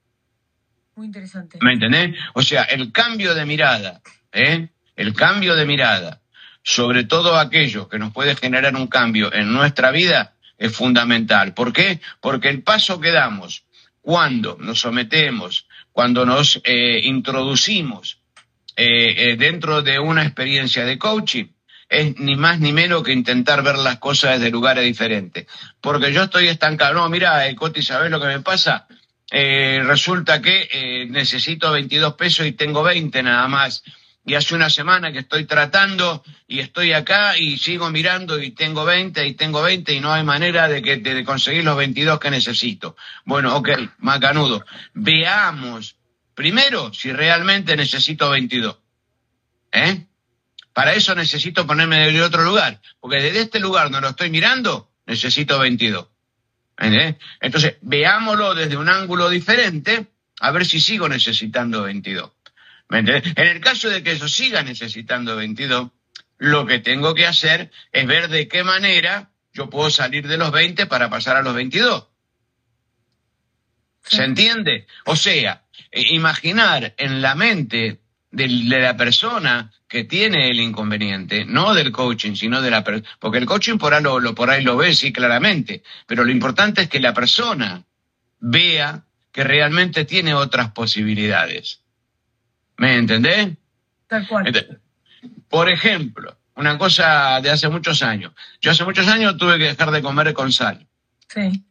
[SPEAKER 1] Muy interesante.
[SPEAKER 2] ¿Me entendés? O sea, el cambio de mirada, ¿eh? El cambio de mirada, sobre todo aquello que nos puede generar un cambio en nuestra vida, es fundamental. ¿Por qué? Porque el paso que damos cuando nos sometemos, cuando nos eh, introducimos eh, eh, dentro de una experiencia de coaching, es ni más ni menos que intentar ver las cosas desde lugares diferentes. Porque yo estoy estancado. No, mira, eh, Coti, ¿sabés lo que me pasa? Eh, resulta que eh, necesito veintidós pesos y tengo veinte nada más. Y hace una semana que estoy tratando y estoy acá y sigo mirando y tengo veinte y tengo veinte y no hay manera de, que, de conseguir los veintidós que necesito. Bueno, ok, macanudo. Veamos primero si realmente necesito veintidós. ¿Eh? Para eso necesito ponerme desde otro lugar. Porque desde este lugar no lo estoy mirando, necesito veintidós. ¿Eh? Entonces, veámoslo desde un ángulo diferente a ver si sigo necesitando veintidós. ¿Me entiendes? En el caso de que yo siga necesitando veintidós, lo que tengo que hacer es ver de qué manera yo puedo salir de los veinte para pasar a los veintidós. ¿Se entiende? O sea, imaginar en la mente de, de la persona que tiene el inconveniente, no del coaching, sino de la persona, porque el coaching por ahí lo, lo, por ahí lo ve, sí, claramente, pero lo importante es que la persona vea que realmente tiene otras posibilidades. ¿Me entendés?
[SPEAKER 1] Tal cual.
[SPEAKER 2] Entonces, por ejemplo, una cosa de hace muchos años. Yo hace muchos años tuve que dejar de comer con sal.
[SPEAKER 1] Sí.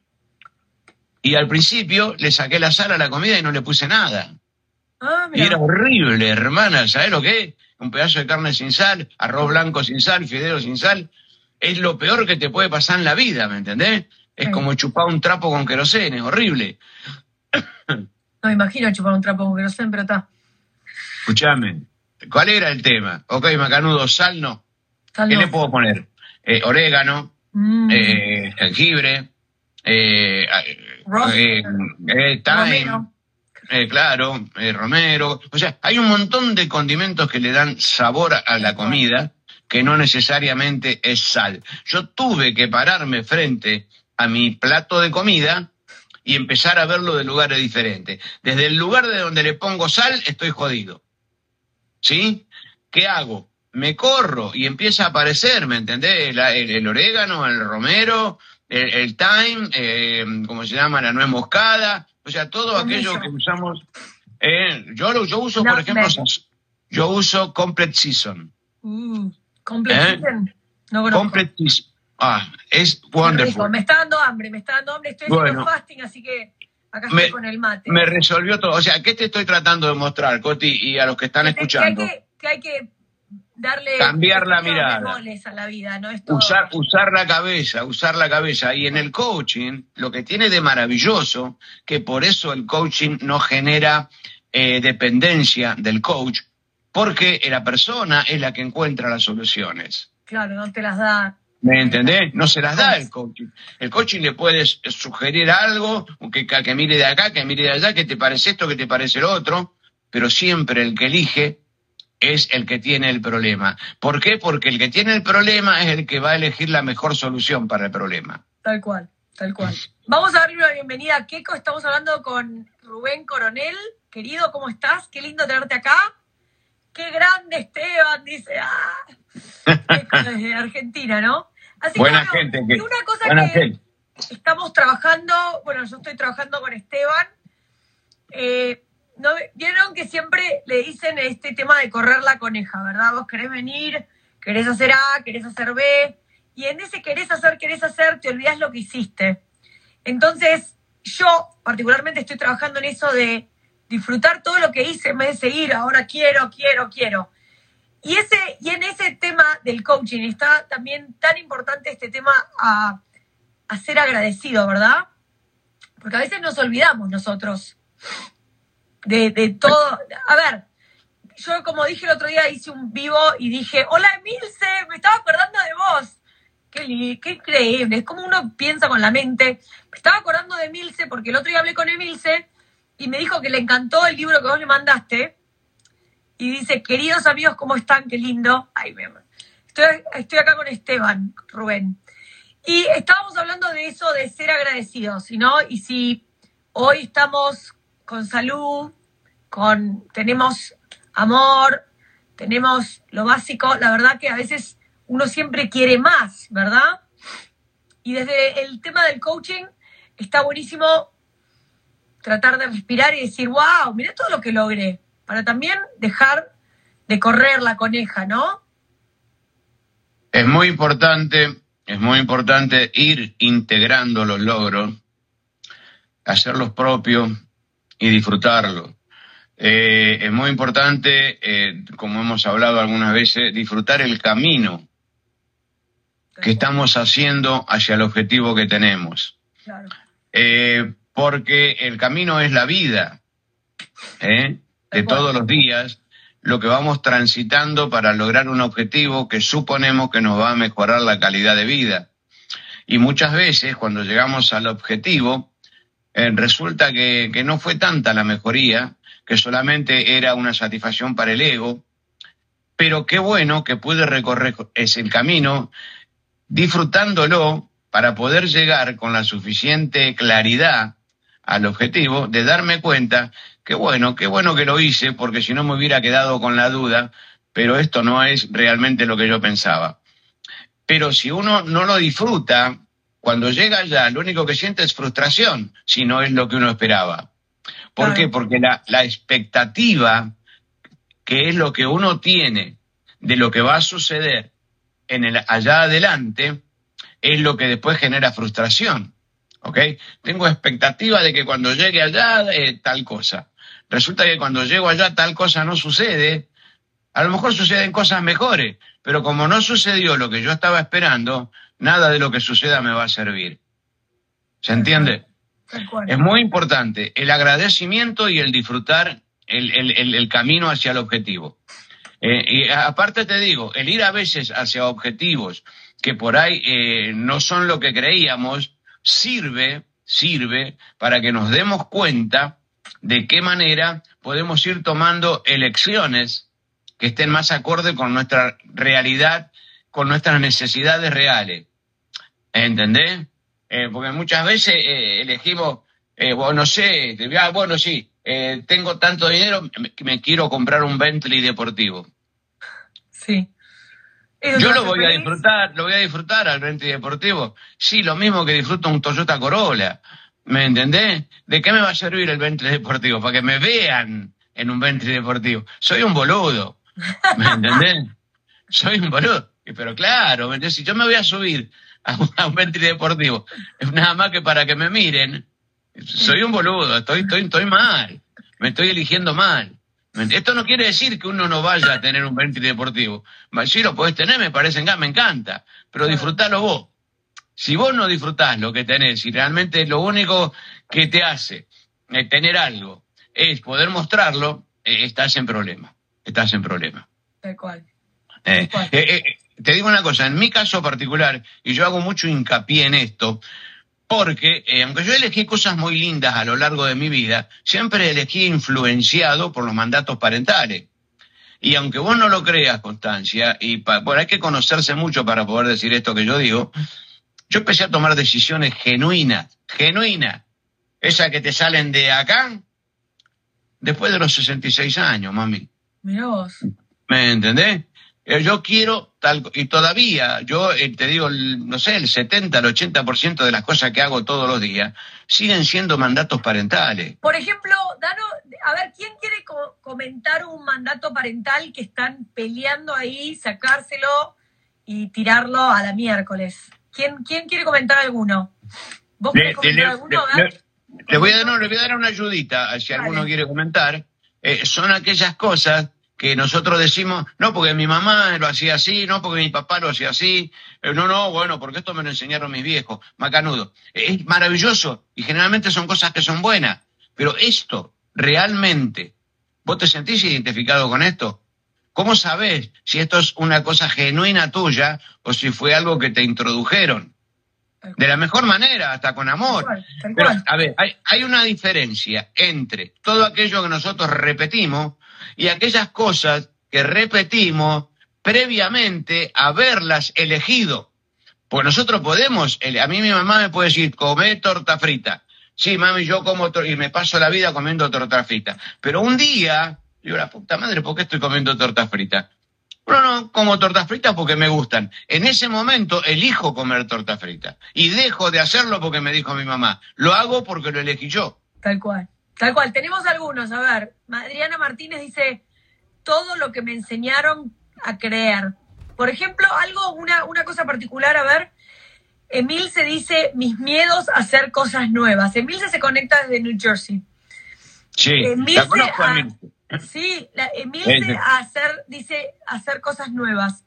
[SPEAKER 2] Y al principio le saqué la sal a la comida y no le puse nada.
[SPEAKER 1] Ah,
[SPEAKER 2] y era horrible, hermana. ¿Sabés lo que es? Un pedazo de carne sin sal, arroz blanco sin sal, fideos sin sal. Es lo peor que te puede pasar en la vida, ¿me entendés? Es
[SPEAKER 1] sí.
[SPEAKER 2] como chupar un trapo con queroseno, es horrible.
[SPEAKER 1] No me imagino chupar un trapo con queroseno, pero está.
[SPEAKER 2] Escuchame, ¿cuál era el tema? Ok, macanudo, sal no.
[SPEAKER 1] Sal
[SPEAKER 2] ¿Qué
[SPEAKER 1] no.
[SPEAKER 2] le puedo poner? Eh, orégano, mm. eh, jengibre, eh, eh, eh, thyme, eh, claro, eh, romero. O sea, hay un montón de condimentos que le dan sabor a la comida que no necesariamente es sal. Yo tuve que pararme frente a mi plato de comida y empezar a verlo de lugares diferentes. Desde el lugar de donde le pongo sal, estoy jodido. ¿Sí? ¿Qué hago? Me corro y empieza a aparecer, ¿me entendés? El, el, el orégano, el romero, el, el thyme, eh, ¿cómo se llama? La nuez moscada. O sea, todo aquello que usamos. Eh, yo, yo uso, no, por ejemplo, me... yo uso Complete Season.
[SPEAKER 1] Uh, ¿Complete ¿Eh? Season? No conozco.
[SPEAKER 2] Complete Season. Ah, es wonderful.
[SPEAKER 1] Me está dando hambre, me está dando hambre. Estoy bueno, haciendo fasting, así que acá estoy
[SPEAKER 2] me,
[SPEAKER 1] con el mate.
[SPEAKER 2] Me resolvió todo. O sea, ¿qué te estoy tratando de mostrar, Coti, y a los que están
[SPEAKER 1] que,
[SPEAKER 2] escuchando?
[SPEAKER 1] Que hay que, que, hay que darle...
[SPEAKER 2] Cambiar la mirada.
[SPEAKER 1] A la vida, ¿no? Es
[SPEAKER 2] usar, usar la cabeza, usar la cabeza. Y en el coaching, lo que tiene de maravilloso, que por eso el coaching no genera eh, dependencia del coach, porque la persona es la que encuentra las soluciones.
[SPEAKER 1] Claro, no te las da...
[SPEAKER 2] ¿Me entendés? No se las da el coaching. El coaching le puedes sugerir algo, que, que mire de acá, que mire de allá, que te parece esto, que te parece lo otro, pero siempre el que elige es el que tiene el problema. ¿Por qué? Porque el que tiene el problema es el que va a elegir la mejor solución para el problema.
[SPEAKER 1] Tal cual, tal cual. Vamos a darle una bienvenida a Keiko. Estamos hablando con Rubén Coronel. Querido, ¿cómo estás? Qué lindo tenerte acá. ¡Qué grande Esteban! Dice, ¡ah! Keiko desde Argentina, ¿no? Así
[SPEAKER 2] buena
[SPEAKER 1] que, bueno,
[SPEAKER 2] gente. Que,
[SPEAKER 1] una cosa
[SPEAKER 2] buena
[SPEAKER 1] que
[SPEAKER 2] gente.
[SPEAKER 1] Estamos trabajando, bueno, yo estoy trabajando con Esteban. Eh, ¿no? Vieron que siempre le dicen este tema de correr la coneja, ¿verdad? Vos querés venir, querés hacer A, querés hacer B, y en ese querés hacer, querés hacer, te olvidás lo que hiciste. Entonces, yo particularmente estoy trabajando en eso de disfrutar todo lo que hice en vez de seguir, ahora quiero, quiero, quiero. Y, ese, y en ese tema del coaching está también tan importante este tema a, a ser agradecido, ¿verdad? Porque a veces nos olvidamos nosotros de, de todo. A ver, yo como dije el otro día hice un vivo y dije, hola Emilce, me estaba acordando de vos. Qué, qué increíble, es como uno piensa con la mente. Me estaba acordando de Emilce porque el otro día hablé con Emilce y me dijo que le encantó el libro que vos le mandaste. Y dice, queridos amigos, ¿cómo están? Qué lindo. Ay, me... estoy, estoy acá con Esteban, Rubén. Y estábamos hablando de eso, de ser agradecidos, ¿no? Y si hoy estamos con salud, con tenemos amor, tenemos lo básico, la verdad que a veces uno siempre quiere más, ¿verdad? Y desde el tema del coaching está buenísimo tratar de respirar y decir, wow, mirá todo lo que logré, para también dejar de correr la coneja, ¿no?
[SPEAKER 2] Es muy importante, es muy importante ir integrando los logros, hacerlos propios y disfrutarlos. Eh, es muy importante, eh, como hemos hablado algunas veces, disfrutar el camino que estamos haciendo hacia el objetivo que tenemos.
[SPEAKER 1] Claro.
[SPEAKER 2] Eh, porque el camino es la vida, ¿eh? de todos los días, lo que vamos transitando para lograr un objetivo que suponemos que nos va a mejorar la calidad de vida. Y muchas veces, cuando llegamos al objetivo, eh, resulta que, que no fue tanta la mejoría, que solamente era una satisfacción para el ego, pero qué bueno que pude recorrer ese camino disfrutándolo para poder llegar con la suficiente claridad al objetivo de darme cuenta que bueno, qué bueno que lo hice, porque si no me hubiera quedado con la duda, pero esto no es realmente lo que yo pensaba. Pero si uno no lo disfruta, cuando llega allá, lo único que siente es frustración, si no es lo que uno esperaba. ¿Por
[SPEAKER 1] Claro.
[SPEAKER 2] qué? Porque la, la expectativa, que es lo que uno tiene de lo que va a suceder en el allá adelante, es lo que después genera frustración, ¿ok? Tengo expectativa de que cuando llegue allá, eh, tal cosa. Resulta que cuando llego allá, tal cosa no sucede. A lo mejor suceden cosas mejores, pero como no sucedió lo que yo estaba esperando, nada de lo que suceda me va a servir. ¿Se entiende?
[SPEAKER 1] Tal cual.
[SPEAKER 2] Es muy importante el agradecimiento y el disfrutar el, el, el, el camino hacia el objetivo. Eh, y aparte te digo, el ir a veces hacia objetivos que por ahí eh, no son lo que creíamos, sirve, sirve para que nos demos cuenta de qué manera podemos ir tomando elecciones que estén más acorde con nuestra realidad, con nuestras necesidades reales. ¿Entendés? Eh, porque muchas veces eh, elegimos, eh, bueno, no sé, ah, bueno, sí, eh, tengo tanto dinero que me quiero comprar un Bentley deportivo.
[SPEAKER 1] Sí. ¿Eso
[SPEAKER 2] Yo
[SPEAKER 1] te
[SPEAKER 2] lo
[SPEAKER 1] hace
[SPEAKER 2] voy a
[SPEAKER 1] feliz?
[SPEAKER 2] disfrutar, lo voy a disfrutar al Bentley deportivo. Sí, lo mismo que disfruto un Toyota Corolla. ¿Me entendés? ¿De qué me va a servir el Bentley deportivo? Para que me vean en un Bentley deportivo. Soy un boludo. ¿Me entendés? Soy un boludo. Pero claro, ¿me entendés? Si yo me voy a subir a un, a un Bentley deportivo, es nada más que para que me miren, soy un boludo, estoy, estoy, estoy mal. Me estoy eligiendo mal. Esto no quiere decir que uno no vaya a tener un Bentley deportivo. Si lo podés tener, me parece, me encanta, pero disfrutalo vos. Si vos no disfrutás lo que tenés y realmente lo único que te hace eh, tener algo es poder mostrarlo, eh, estás en problema. Estás en problema.
[SPEAKER 1] Tal cual.
[SPEAKER 2] Eh,
[SPEAKER 1] Tal cual.
[SPEAKER 2] eh, eh, te digo una cosa, en mi caso particular, y yo hago mucho hincapié en esto, porque eh, aunque yo elegí cosas muy lindas a lo largo de mi vida, siempre elegí influenciado por los mandatos parentales. Y aunque vos no lo creas, Constancia, y pa, bueno, hay que conocerse mucho para poder decir esto que yo digo, yo empecé a tomar decisiones genuinas, genuinas, esas que te salen de acá, después de los sesenta y seis años, mami.
[SPEAKER 1] Mirá vos.
[SPEAKER 2] ¿Me entendés? Yo quiero tal, y todavía, yo eh, te digo, el, no sé, el setenta, el ochenta por ciento de las cosas que hago todos los días siguen siendo mandatos parentales.
[SPEAKER 1] Por ejemplo, Dano, a ver, ¿quién quiere co- comentar un mandato parental que están peleando ahí, sacárselo y tirarlo a la miércoles? ¿Quién, quién quiere comentar alguno? ¿Vos
[SPEAKER 2] Le,
[SPEAKER 1] querés comentar
[SPEAKER 2] le,
[SPEAKER 1] alguno?
[SPEAKER 2] le,
[SPEAKER 1] A ver.
[SPEAKER 2] le, le voy a dar, no, le voy a dar una ayudita, si
[SPEAKER 1] Vale.
[SPEAKER 2] alguno quiere comentar. Eh, son aquellas cosas que nosotros decimos, no, porque mi mamá lo hacía así, no, porque mi papá lo hacía así, eh, no, no, bueno, porque esto me lo enseñaron mis viejos, macanudo. Eh, es maravilloso y generalmente son cosas que son buenas, pero esto, realmente, ¿vos te sentís identificado con esto? ¿Cómo sabés si esto es una cosa genuina tuya o si fue algo que te introdujeron? De la mejor manera, hasta con amor.
[SPEAKER 1] Tal cual, tal
[SPEAKER 2] Pero,
[SPEAKER 1] cual.
[SPEAKER 2] a ver, hay, hay una diferencia entre todo aquello que nosotros repetimos y aquellas cosas que repetimos previamente a haberlas elegido. Pues nosotros podemos, a mí mi mamá me puede decir, come torta frita. Sí, mami, yo como, y me paso la vida comiendo torta frita. Pero un día, digo, la puta madre, ¿por qué estoy comiendo torta frita? No, no, como tortas fritas porque me gustan. En ese momento elijo comer torta frita. Y dejo de hacerlo porque me dijo mi mamá. Lo hago porque lo elegí yo.
[SPEAKER 1] Tal cual. Tal cual. Tenemos algunos. A ver, Adriana Martínez dice, todo lo que me enseñaron a creer. Por ejemplo, algo, una, una cosa particular, a ver, Emilce dice, mis miedos a hacer cosas nuevas. Emilce se conecta desde New Jersey.
[SPEAKER 2] Sí,
[SPEAKER 1] Emilce
[SPEAKER 2] la conozco a
[SPEAKER 1] a-
[SPEAKER 2] Emilce.
[SPEAKER 1] Sí, la Emilce
[SPEAKER 2] Ese.
[SPEAKER 1] a hacer, dice, hacer cosas nuevas.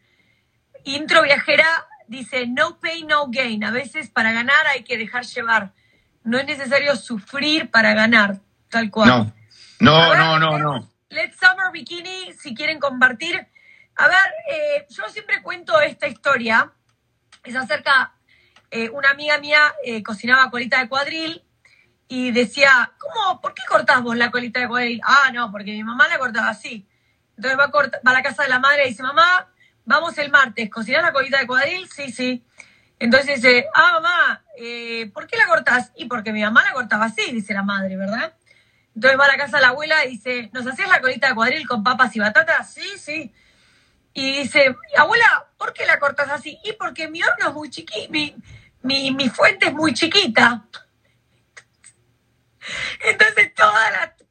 [SPEAKER 1] Intro Viajera dice, no pain, no gain. A veces para ganar hay que dejar llevar. No es necesario sufrir para ganar, tal cual.
[SPEAKER 2] No, no,
[SPEAKER 1] A ver,
[SPEAKER 2] no, no, no.
[SPEAKER 1] Let's Summer Bikini, si quieren compartir. A ver, eh, yo siempre cuento esta historia. Es acerca, eh, una amiga mía eh, cocinaba colita de cuadril y decía, ¿cómo? ¿Por qué cortás vos la colita de cuadril? Ah, no, porque mi mamá la cortaba así. Entonces va a, corta, va a la casa de la madre y dice, mamá, vamos el martes, ¿cocinás la colita de cuadril? Sí, sí. Entonces dice, ah, mamá, eh, ¿por qué la cortás? Y porque mi mamá la cortaba así, dice la madre, ¿verdad? Entonces va a la casa de la abuela y dice, ¿nos hacías la colita de cuadril con papas y batatas? Sí, sí. Y dice, abuela, ¿por qué la cortas así? Y porque mi horno es muy chiquito, mi, mi, mi fuente es muy chiquita. Entonces todas las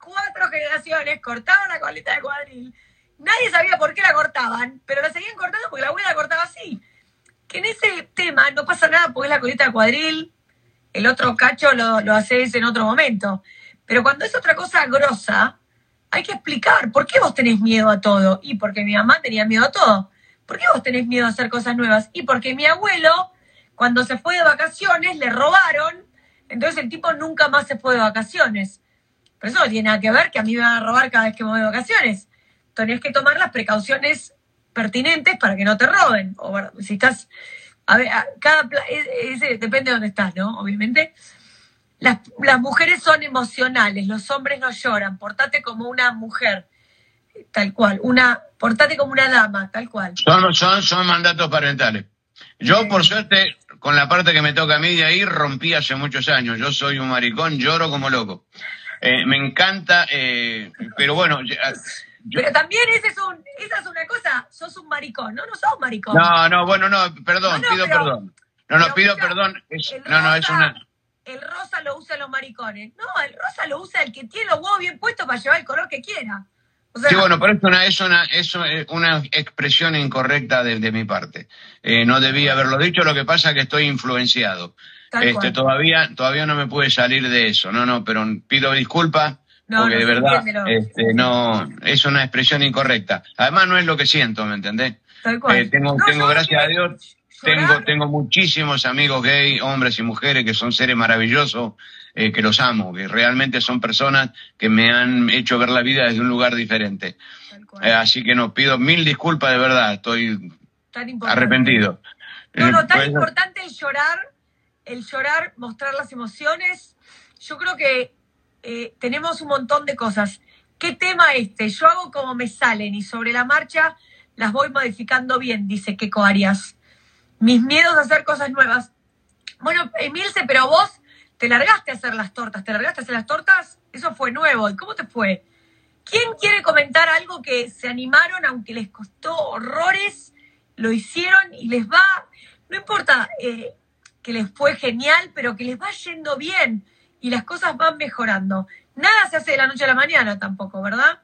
[SPEAKER 1] vacaciones, cortaban la colita de cuadril. Nadie sabía por qué la cortaban, pero la seguían cortando porque la abuela la cortaba así. Que en ese tema no pasa nada porque es la colita de cuadril, el otro cacho lo, lo haces en otro momento. Pero cuando es otra cosa grosa, hay que explicar por qué vos tenés miedo a todo. Y porque mi mamá tenía miedo a todo. ¿Por qué vos tenés miedo a hacer cosas nuevas? Y porque mi abuelo, cuando se fue de vacaciones, le robaron, entonces el tipo nunca más se fue de vacaciones. Pero eso no tiene nada que ver que a mí me van a robar cada vez que me voy de vacaciones. Tenés que tomar las precauciones pertinentes para que no te roben. O bueno, si estás, a ver, a, cada ese, depende de dónde estás, ¿no? Obviamente. Las, las mujeres son emocionales, los hombres no lloran. Portate como una mujer, tal cual. Una, portate como una dama, tal cual.
[SPEAKER 2] Son, son, son mandatos parentales. Yo, sí. Por suerte, con la parte que me toca a mí de ahí, rompí hace muchos años. Yo soy un maricón, lloro como loco. Eh, me encanta, eh, pero bueno... Yo,
[SPEAKER 1] pero también ese es un, esa es una cosa, sos un maricón, no, no sos maricón.
[SPEAKER 2] No, no, bueno, no, perdón, no, no, pido pero, perdón. No, no, pido
[SPEAKER 1] mira,
[SPEAKER 2] perdón. Es,
[SPEAKER 1] rosa,
[SPEAKER 2] no, no, es una...
[SPEAKER 1] El rosa lo usan los maricones. No, el rosa lo usa el que tiene los huevos bien puestos para llevar el color que quiera. O sea,
[SPEAKER 2] sí, bueno, pero es una, es una, es una expresión incorrecta de, de mi parte. Eh, no debía haberlo dicho, lo que pasa es que estoy influenciado. Este, todavía, todavía no me pude salir de eso. No, no, pero pido disculpas. No, porque no, de verdad este, no es una expresión incorrecta. Además no es lo que siento, ¿me entendés? Tal cual. Eh, tengo, no, tengo gracias a Dios, tengo, tengo muchísimos amigos gay, hombres y mujeres, que son seres maravillosos, eh, que los amo, que realmente son personas que me han hecho ver la vida desde un lugar diferente. Eh, así que no, pido mil disculpas de verdad, estoy arrepentido.
[SPEAKER 1] No, no, tan pues, importante el llorar, el llorar, mostrar las emociones. Yo creo que Eh, tenemos un montón de cosas. ¿Qué tema este? Yo hago como me salen y sobre la marcha las voy modificando bien, dice Keiko Arias. Mis miedos a hacer cosas nuevas. Bueno, Emilce, pero vos te largaste a hacer las tortas. ¿Te largaste a hacer las tortas? Eso fue nuevo. ¿Y cómo te fue? ¿Quién quiere comentar algo que se animaron, aunque les costó horrores, lo hicieron y les va? No importa eh, que les fue genial, pero que les va yendo bien. Y las cosas van mejorando. Nada se hace de la noche a la mañana tampoco, ¿verdad?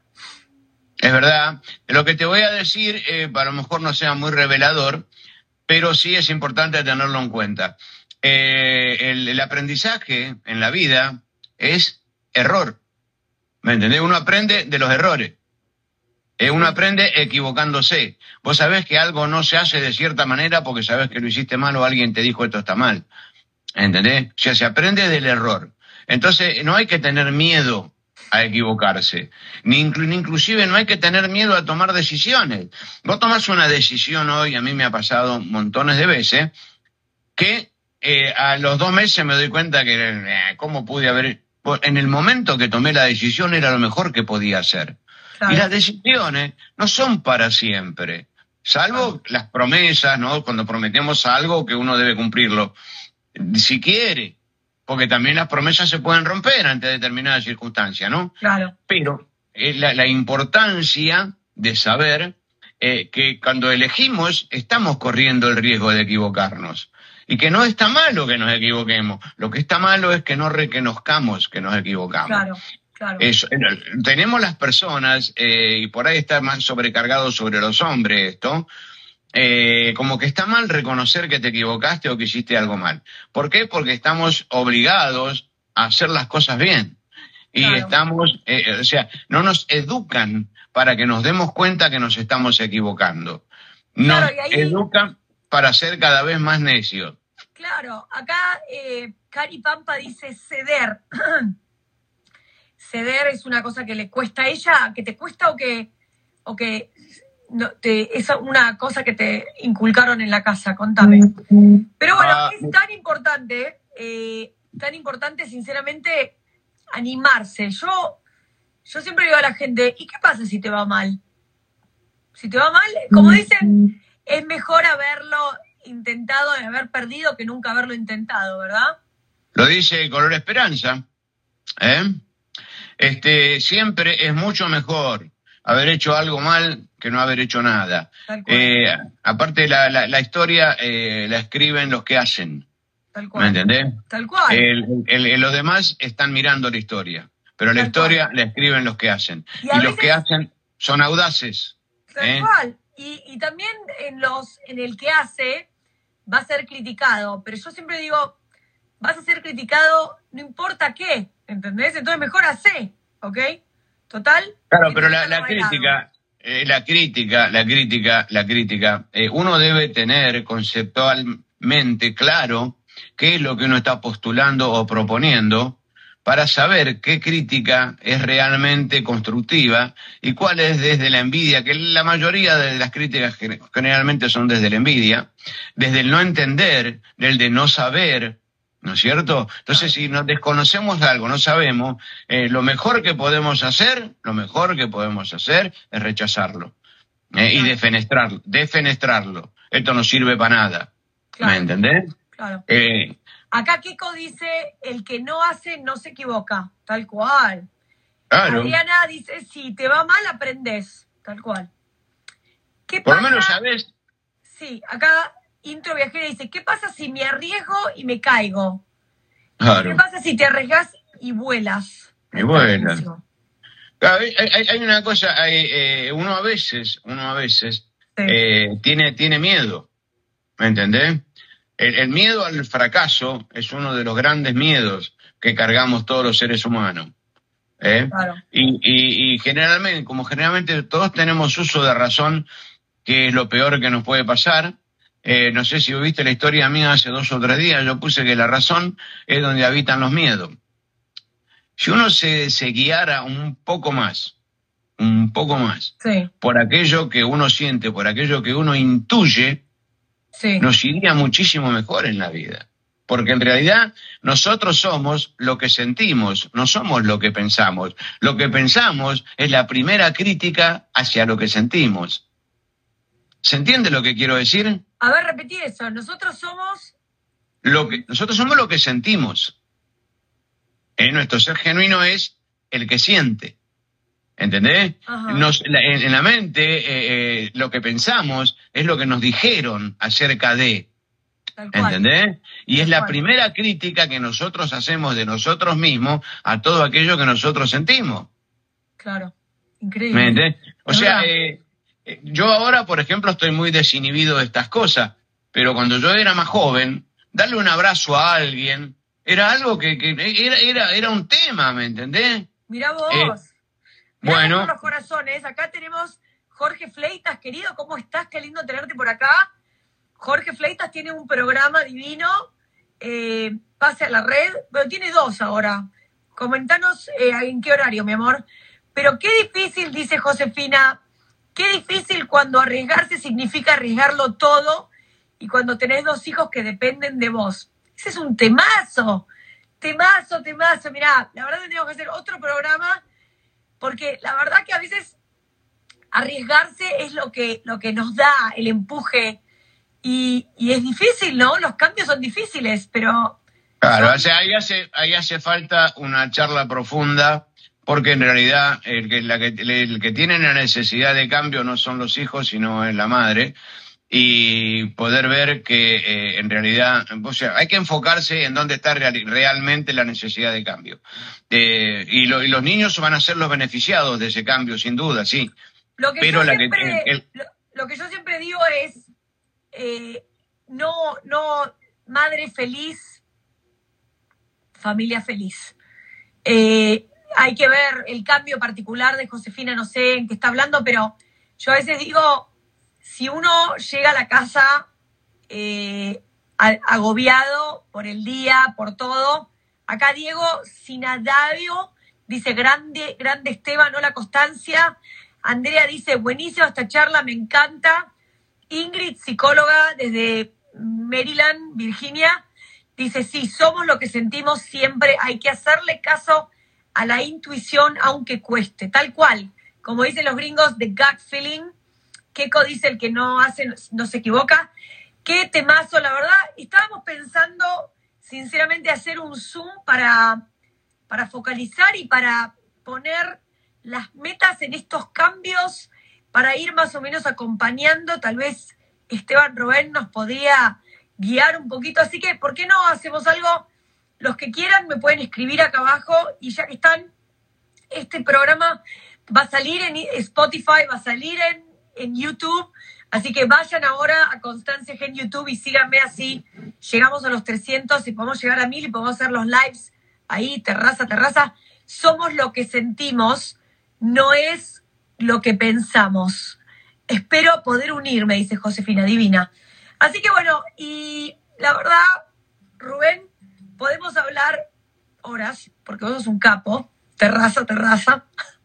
[SPEAKER 2] Es verdad. Lo que te voy a decir, eh, a lo mejor no sea muy revelador, pero sí es importante tenerlo en cuenta. Eh, el, el aprendizaje en la vida es error. ¿Me entendés? Uno aprende de los errores. Eh, uno aprende equivocándose. Vos sabés que algo no se hace de cierta manera porque sabés que lo hiciste mal o alguien te dijo esto está mal. ¿Entendés? O sea, se aprende del error. Entonces, no hay que tener miedo a equivocarse. Ni, inclu ni inclusive no hay que tener miedo a tomar decisiones. Vos tomás una decisión hoy, a mí me ha pasado montones de veces, que eh, a los dos meses me doy cuenta que, eh, ¿cómo pude haber...? En el momento que tomé la decisión era lo mejor que podía hacer. Claro. Y las decisiones no son para siempre. Salvo claro. las promesas, ¿no? Cuando prometemos algo que uno debe cumplirlo. Si quiere, porque también las promesas se pueden romper ante determinadas circunstancias, ¿no?
[SPEAKER 1] Claro.
[SPEAKER 2] Pero eh, la, la importancia de saber eh, que cuando elegimos estamos corriendo el riesgo de equivocarnos. Y que no está malo que nos equivoquemos. Lo que está malo es que no reconozcamos que nos equivocamos.
[SPEAKER 1] Claro, claro.
[SPEAKER 2] Eso, tenemos las personas, eh, y por ahí está más sobrecargado sobre los hombres esto, Eh, como que está mal reconocer que te equivocaste o que hiciste algo mal. ¿Por qué? Porque estamos obligados a hacer las cosas bien. Y claro. estamos, eh, o sea, no nos educan para que nos demos cuenta que nos estamos equivocando. Nos claro, ahí... educan para ser cada vez más necios.
[SPEAKER 1] Claro, acá eh, Cari Pampa dice ceder. Ceder es una cosa que le cuesta a ella, que te cuesta o que... O que No, te, es una cosa que te inculcaron en la casa, contame. Pero bueno, ah, es tan importante, eh, tan importante, sinceramente, animarse. Yo, yo siempre digo a la gente, ¿y qué pasa si te va mal? Si te va mal, como dicen, es mejor haberlo intentado y haber perdido que nunca haberlo intentado, ¿verdad?
[SPEAKER 2] Lo dice Color Esperanza, ¿eh? Este, siempre es mucho mejor haber hecho algo mal que no haber hecho nada. Eh, aparte, la, la, la historia eh, la escriben los que hacen.
[SPEAKER 1] Tal cual.
[SPEAKER 2] ¿Me entendés?
[SPEAKER 1] Tal cual.
[SPEAKER 2] El, el, el, los demás están mirando la historia. pero la
[SPEAKER 1] Tal
[SPEAKER 2] historia
[SPEAKER 1] cual.
[SPEAKER 2] la escriben los que hacen.
[SPEAKER 1] Y
[SPEAKER 2] Y,
[SPEAKER 1] a
[SPEAKER 2] los
[SPEAKER 1] veces-
[SPEAKER 2] que hacen son audaces.
[SPEAKER 1] Tal
[SPEAKER 2] ¿eh?
[SPEAKER 1] cual. Y, y también en los en el que hace va a ser criticado, pero yo siempre digo, vas a ser criticado no importa qué, ¿entendés? Entonces mejor hace, ¿ok? Total.
[SPEAKER 2] Claro, pero la,
[SPEAKER 1] no
[SPEAKER 2] la
[SPEAKER 1] bailado.
[SPEAKER 2] crítica, eh, la crítica, la crítica, la crítica, eh, uno debe tener conceptualmente claro qué es lo que uno está postulando o proponiendo para saber qué crítica es realmente constructiva y cuál es desde la envidia, que la mayoría de las críticas generalmente son desde la envidia, desde el no entender, del de no saber, ¿no es cierto? Entonces, si nos desconocemos algo, no sabemos, eh, lo mejor que podemos hacer, lo mejor que podemos hacer es rechazarlo eh, y defenestrarlo, defenestrarlo. Esto no sirve para nada.
[SPEAKER 1] Claro.
[SPEAKER 2] ¿Me entendés?
[SPEAKER 1] Claro.
[SPEAKER 2] Eh,
[SPEAKER 1] Acá Kiko dice, el que no hace no se equivoca, tal cual.
[SPEAKER 2] claro.
[SPEAKER 1] Adriana dice, si te va mal, aprendes, tal cual. ¿Qué
[SPEAKER 2] Por
[SPEAKER 1] pasa?
[SPEAKER 2] lo menos sabes.
[SPEAKER 1] Sí, acá Intro Viajera dice, ¿qué pasa si me arriesgo y me caigo?
[SPEAKER 2] Claro.
[SPEAKER 1] ¿Qué pasa si te arriesgas y vuelas?
[SPEAKER 2] Y vuelas.
[SPEAKER 1] Buenísimo.
[SPEAKER 2] Claro, hay, hay, hay una cosa, hay, eh, uno a veces, uno a veces
[SPEAKER 1] Sí.
[SPEAKER 2] eh, tiene, tiene miedo, ¿me entendés? El, el miedo al fracaso es uno de los grandes miedos que cargamos todos los seres humanos. ¿eh?
[SPEAKER 1] Claro.
[SPEAKER 2] Y, y, y generalmente, como generalmente todos tenemos uso de razón, que es lo peor que nos puede pasar. Eh, no sé si viste la historia mía hace dos o tres días, yo puse que la razón es donde habitan los miedos. Si uno se, se guiara un poco más, un poco más,
[SPEAKER 1] Sí.
[SPEAKER 2] por aquello que uno siente, por aquello que uno intuye,
[SPEAKER 1] Sí.
[SPEAKER 2] nos iría muchísimo mejor en la vida. Porque en realidad nosotros somos lo que sentimos, no somos lo que pensamos. Lo que pensamos es la primera crítica hacia lo que sentimos. ¿Se entiende lo que quiero decir?
[SPEAKER 1] A ver, repetí eso. Nosotros somos...
[SPEAKER 2] Lo que, nosotros somos lo que sentimos. Eh, nuestro ser genuino es el que siente. ¿Entendés?
[SPEAKER 1] Ajá.
[SPEAKER 2] Nos, la, en, en la mente eh, eh, lo que pensamos es lo que nos dijeron acerca de.
[SPEAKER 1] Tal cual.
[SPEAKER 2] ¿Entendés? Y
[SPEAKER 1] Tal
[SPEAKER 2] es la
[SPEAKER 1] cual.
[SPEAKER 2] primera crítica que nosotros hacemos de nosotros mismos a todo aquello que nosotros sentimos.
[SPEAKER 1] Claro.
[SPEAKER 2] ¿Me
[SPEAKER 1] Increíble.
[SPEAKER 2] entendés? O
[SPEAKER 1] Es
[SPEAKER 2] sea,
[SPEAKER 1] verdad.
[SPEAKER 2] eh, eh, yo ahora, por ejemplo, estoy muy desinhibido de estas cosas, pero cuando yo era más joven, darle un abrazo a alguien era algo que, que era, era, era un tema, ¿me entendés?
[SPEAKER 1] Mirá vos.
[SPEAKER 2] Eh,
[SPEAKER 1] Mirá
[SPEAKER 2] bueno.
[SPEAKER 1] por los corazones. Acá tenemos Jorge Fleitas, querido. ¿Cómo estás? Qué lindo tenerte por acá. Jorge Fleitas tiene un programa divino. Eh, pase a la red. Pero tiene dos ahora. Comentanos eh, en qué horario, mi amor. Pero qué difícil, dice Josefina. Qué difícil cuando arriesgarse significa arriesgarlo todo. Y cuando tenés dos hijos que dependen de vos. Ese es un temazo. Temazo, temazo. Mirá, la verdad tendríamos que hacer otro programa. Porque la verdad que a veces arriesgarse es lo que, lo que nos da el empuje y, y es difícil, ¿no? Los cambios son difíciles, pero...
[SPEAKER 2] Claro,
[SPEAKER 1] son...
[SPEAKER 2] o sea, ahí hace, ahí hace falta una charla profunda, porque en realidad el que, la que, el que tiene la necesidad de cambio no son los hijos, sino es la madre, y poder ver que eh, en realidad, o sea, hay que enfocarse en dónde está real, realmente la necesidad de cambio. Eh, y, lo, y los niños van a ser los beneficiados de ese cambio, sin duda, sí.
[SPEAKER 1] Lo que,
[SPEAKER 2] Pero
[SPEAKER 1] yo,
[SPEAKER 2] la
[SPEAKER 1] siempre,
[SPEAKER 2] que, el,
[SPEAKER 1] lo, lo que yo siempre digo es, eh, no, no, madre feliz, familia feliz. Eh, hay que ver el cambio particular de Josefina, no sé en qué está hablando, pero yo a veces digo, si uno llega a la casa eh, agobiado por el día, por todo, acá Diego Sinadavio dice, grande, grande Esteban, hola Constancia. Andrea dice, buenísima esta charla, me encanta. Ingrid, psicóloga desde Maryland, Virginia, dice, sí, somos lo que sentimos siempre, hay que hacerle caso a la intuición aunque cueste, tal cual, como dicen los gringos, the gut feeling. Keiko dice, el que no hace no se equivoca. Qué temazo, la verdad. Estábamos pensando, sinceramente, hacer un Zoom para, para focalizar y para poner las metas en estos cambios, para ir más o menos acompañando. Tal vez Esteban Rubén nos podría guiar un poquito. Así que, ¿por qué no hacemos algo? Los que quieran me pueden escribir acá abajo y ya que están, este programa va a salir en Spotify, va a salir en, en YouTube. Así que vayan ahora a Constancia G en YouTube y síganme, así llegamos a los trescientos y podemos llegar a mil y podemos hacer los lives ahí, terraza, terraza. Somos lo que sentimos, no es lo que pensamos. Espero poder unirme, dice Josefina, divina. Así que bueno, y la verdad, Rubén, podemos hablar horas, porque vos sos un capo, terraza, terraza.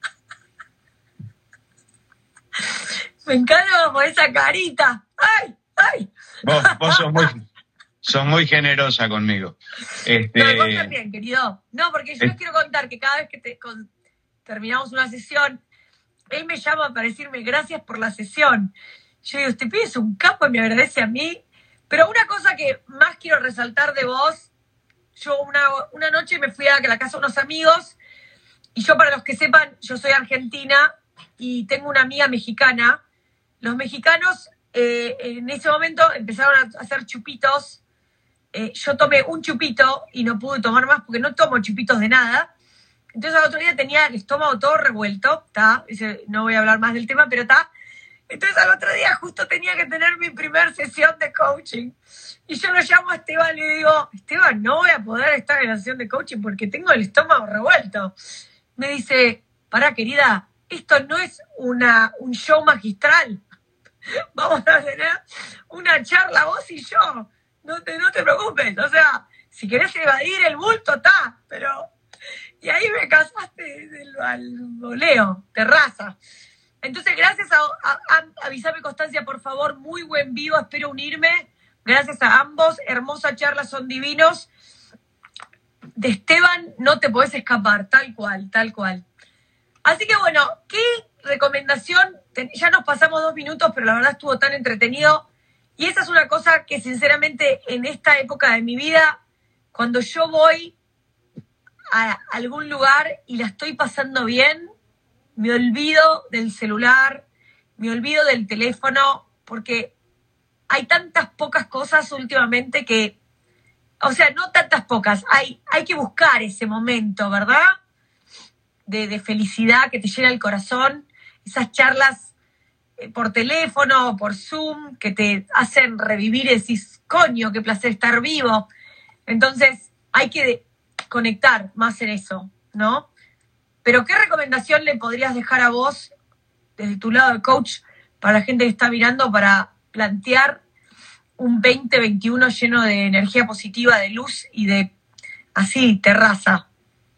[SPEAKER 1] Me encanta por esa carita. ¡Ay! ¡Ay!
[SPEAKER 2] Vos, vos sos, muy, sos muy generosa conmigo. Este...
[SPEAKER 1] No, vos también, querido. No, porque yo les quiero contar que cada vez que te, con, terminamos una sesión, él me llama para decirme gracias por la sesión. Yo digo, este pibe es un capo y me agradece a mí. Pero una cosa que más quiero resaltar de vos, yo una, una noche me fui a la casa de unos amigos, y yo, para los que sepan, yo soy argentina y tengo una amiga mexicana. Los mexicanos eh, en ese momento empezaron a hacer chupitos. Eh, yo tomé un chupito y no pude tomar más porque no tomo chupitos de nada. Entonces al otro día tenía el estómago todo revuelto, ¿tá? No voy a hablar más del tema, pero está. Entonces al otro día justo tenía que tener mi primer sesión de coaching. Y yo lo llamo a Esteban y le digo, Esteban, no voy a poder estar en la sesión de coaching porque tengo el estómago revuelto. Me dice, pará, querida, esto no es una, un show magistral. Vamos a tener una charla vos y yo. No te, no te preocupes. O sea, si querés evadir el bulto, está. Pero... Y ahí me casaste del, al voleo, terraza. Entonces, gracias a, a, a avísame, Constancia, por favor. Muy buen vivo, espero unirme. Gracias a ambos. Hermosa charla, son divinos. De Esteban no te podés escapar, tal cual, tal cual. Así que bueno, ¿qué recomendación? Ya nos pasamos dos minutos, pero la verdad estuvo tan entretenido. Y esa es una cosa que sinceramente en esta época de mi vida, cuando yo voy a algún lugar y la estoy pasando bien, me olvido del celular, me olvido del teléfono, porque hay tantas pocas cosas últimamente que, o sea, no tantas pocas, hay, hay que buscar ese momento, ¿verdad? De, de felicidad que te llena el corazón, esas charlas eh, por teléfono, por Zoom, que te hacen revivir y decís, coño, qué placer estar vivo. Entonces, hay que conectar más en eso, ¿no? Pero, ¿qué recomendación le podrías dejar a vos, desde tu lado de coach, para la gente que está mirando, para plantear un veinte veintiuno lleno de energía positiva, de luz y de, así, terraza?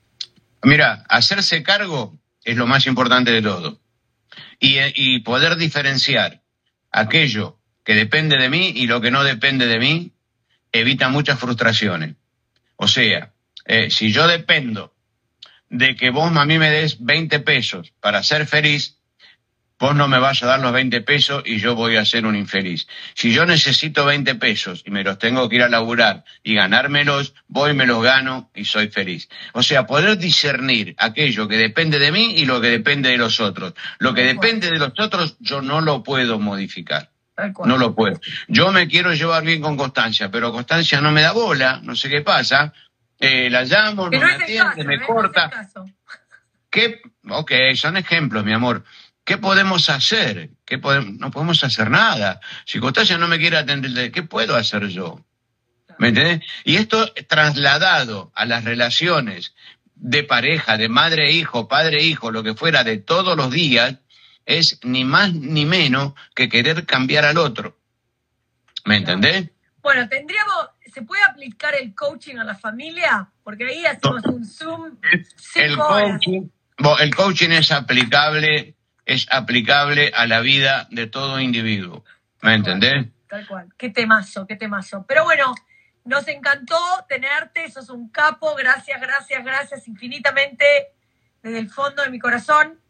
[SPEAKER 2] Mira, hacerse cargo es lo más importante de todo. Y, y poder diferenciar aquello que depende de mí y lo que no depende de mí evita muchas frustraciones. O sea, eh, si yo dependo de que vos a mí me des veinte pesos para ser feliz, vos no me vas a dar los veinte pesos y yo voy a ser un infeliz. Si yo necesito veinte pesos y me los tengo que ir a laburar y ganármelos, voy, me los gano y soy feliz. O sea, poder discernir aquello que depende de mí y lo que depende de los otros. Lo que depende de los otros yo no lo puedo modificar. No lo puedo. Yo me quiero llevar bien con Constancia, pero Constancia no me da bola, no sé qué pasa. Eh, la llamo, no me atiende, me corta. ¿Qué? Ok, son ejemplos, mi amor. ¿Qué podemos hacer? ¿Qué podemos? No podemos hacer nada. Si Constancia no me quiere atender, ¿qué puedo hacer yo? ¿Me entendés? Y esto trasladado a las relaciones de pareja, de madre-hijo, padre-hijo, lo que fuera, de todos los días, es ni más ni menos que querer cambiar al otro. ¿Me entendés?
[SPEAKER 1] Bueno, tendríamos... ¿Se puede aplicar el coaching a la familia? Porque ahí hacemos un Zoom.
[SPEAKER 2] El coaching, el coaching es aplicable... es aplicable a la vida de todo individuo. ¿Me entendés?
[SPEAKER 1] Tal cual. Qué temazo, qué temazo. Pero bueno, nos encantó tenerte, sos un capo. Gracias, gracias, gracias infinitamente desde el fondo de mi corazón.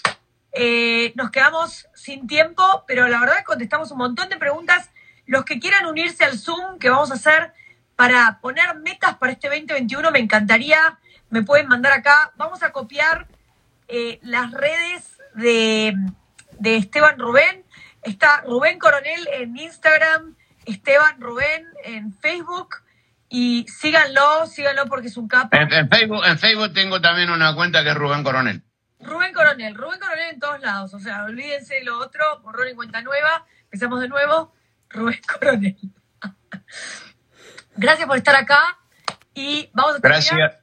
[SPEAKER 1] Eh, nos quedamos sin tiempo, pero la verdad contestamos un montón de preguntas. Los que quieran unirse al Zoom que vamos a hacer para poner metas para este veinte veintiuno, me encantaría. Me pueden mandar acá. Vamos a copiar eh, las redes De, de Esteban Rubén. Está Rubén Coronel en Instagram, Esteban Rubén en Facebook, y síganlo, síganlo porque es un capo.
[SPEAKER 2] En, en Facebook, en Facebook tengo también una cuenta que es Rubén Coronel.
[SPEAKER 1] Rubén Coronel. Rubén Coronel en todos lados. O sea, olvídense lo otro, borrón y cuenta nueva. Empezamos de nuevo. Rubén Coronel. Gracias por estar acá y vamos a terminar.
[SPEAKER 2] Gracias.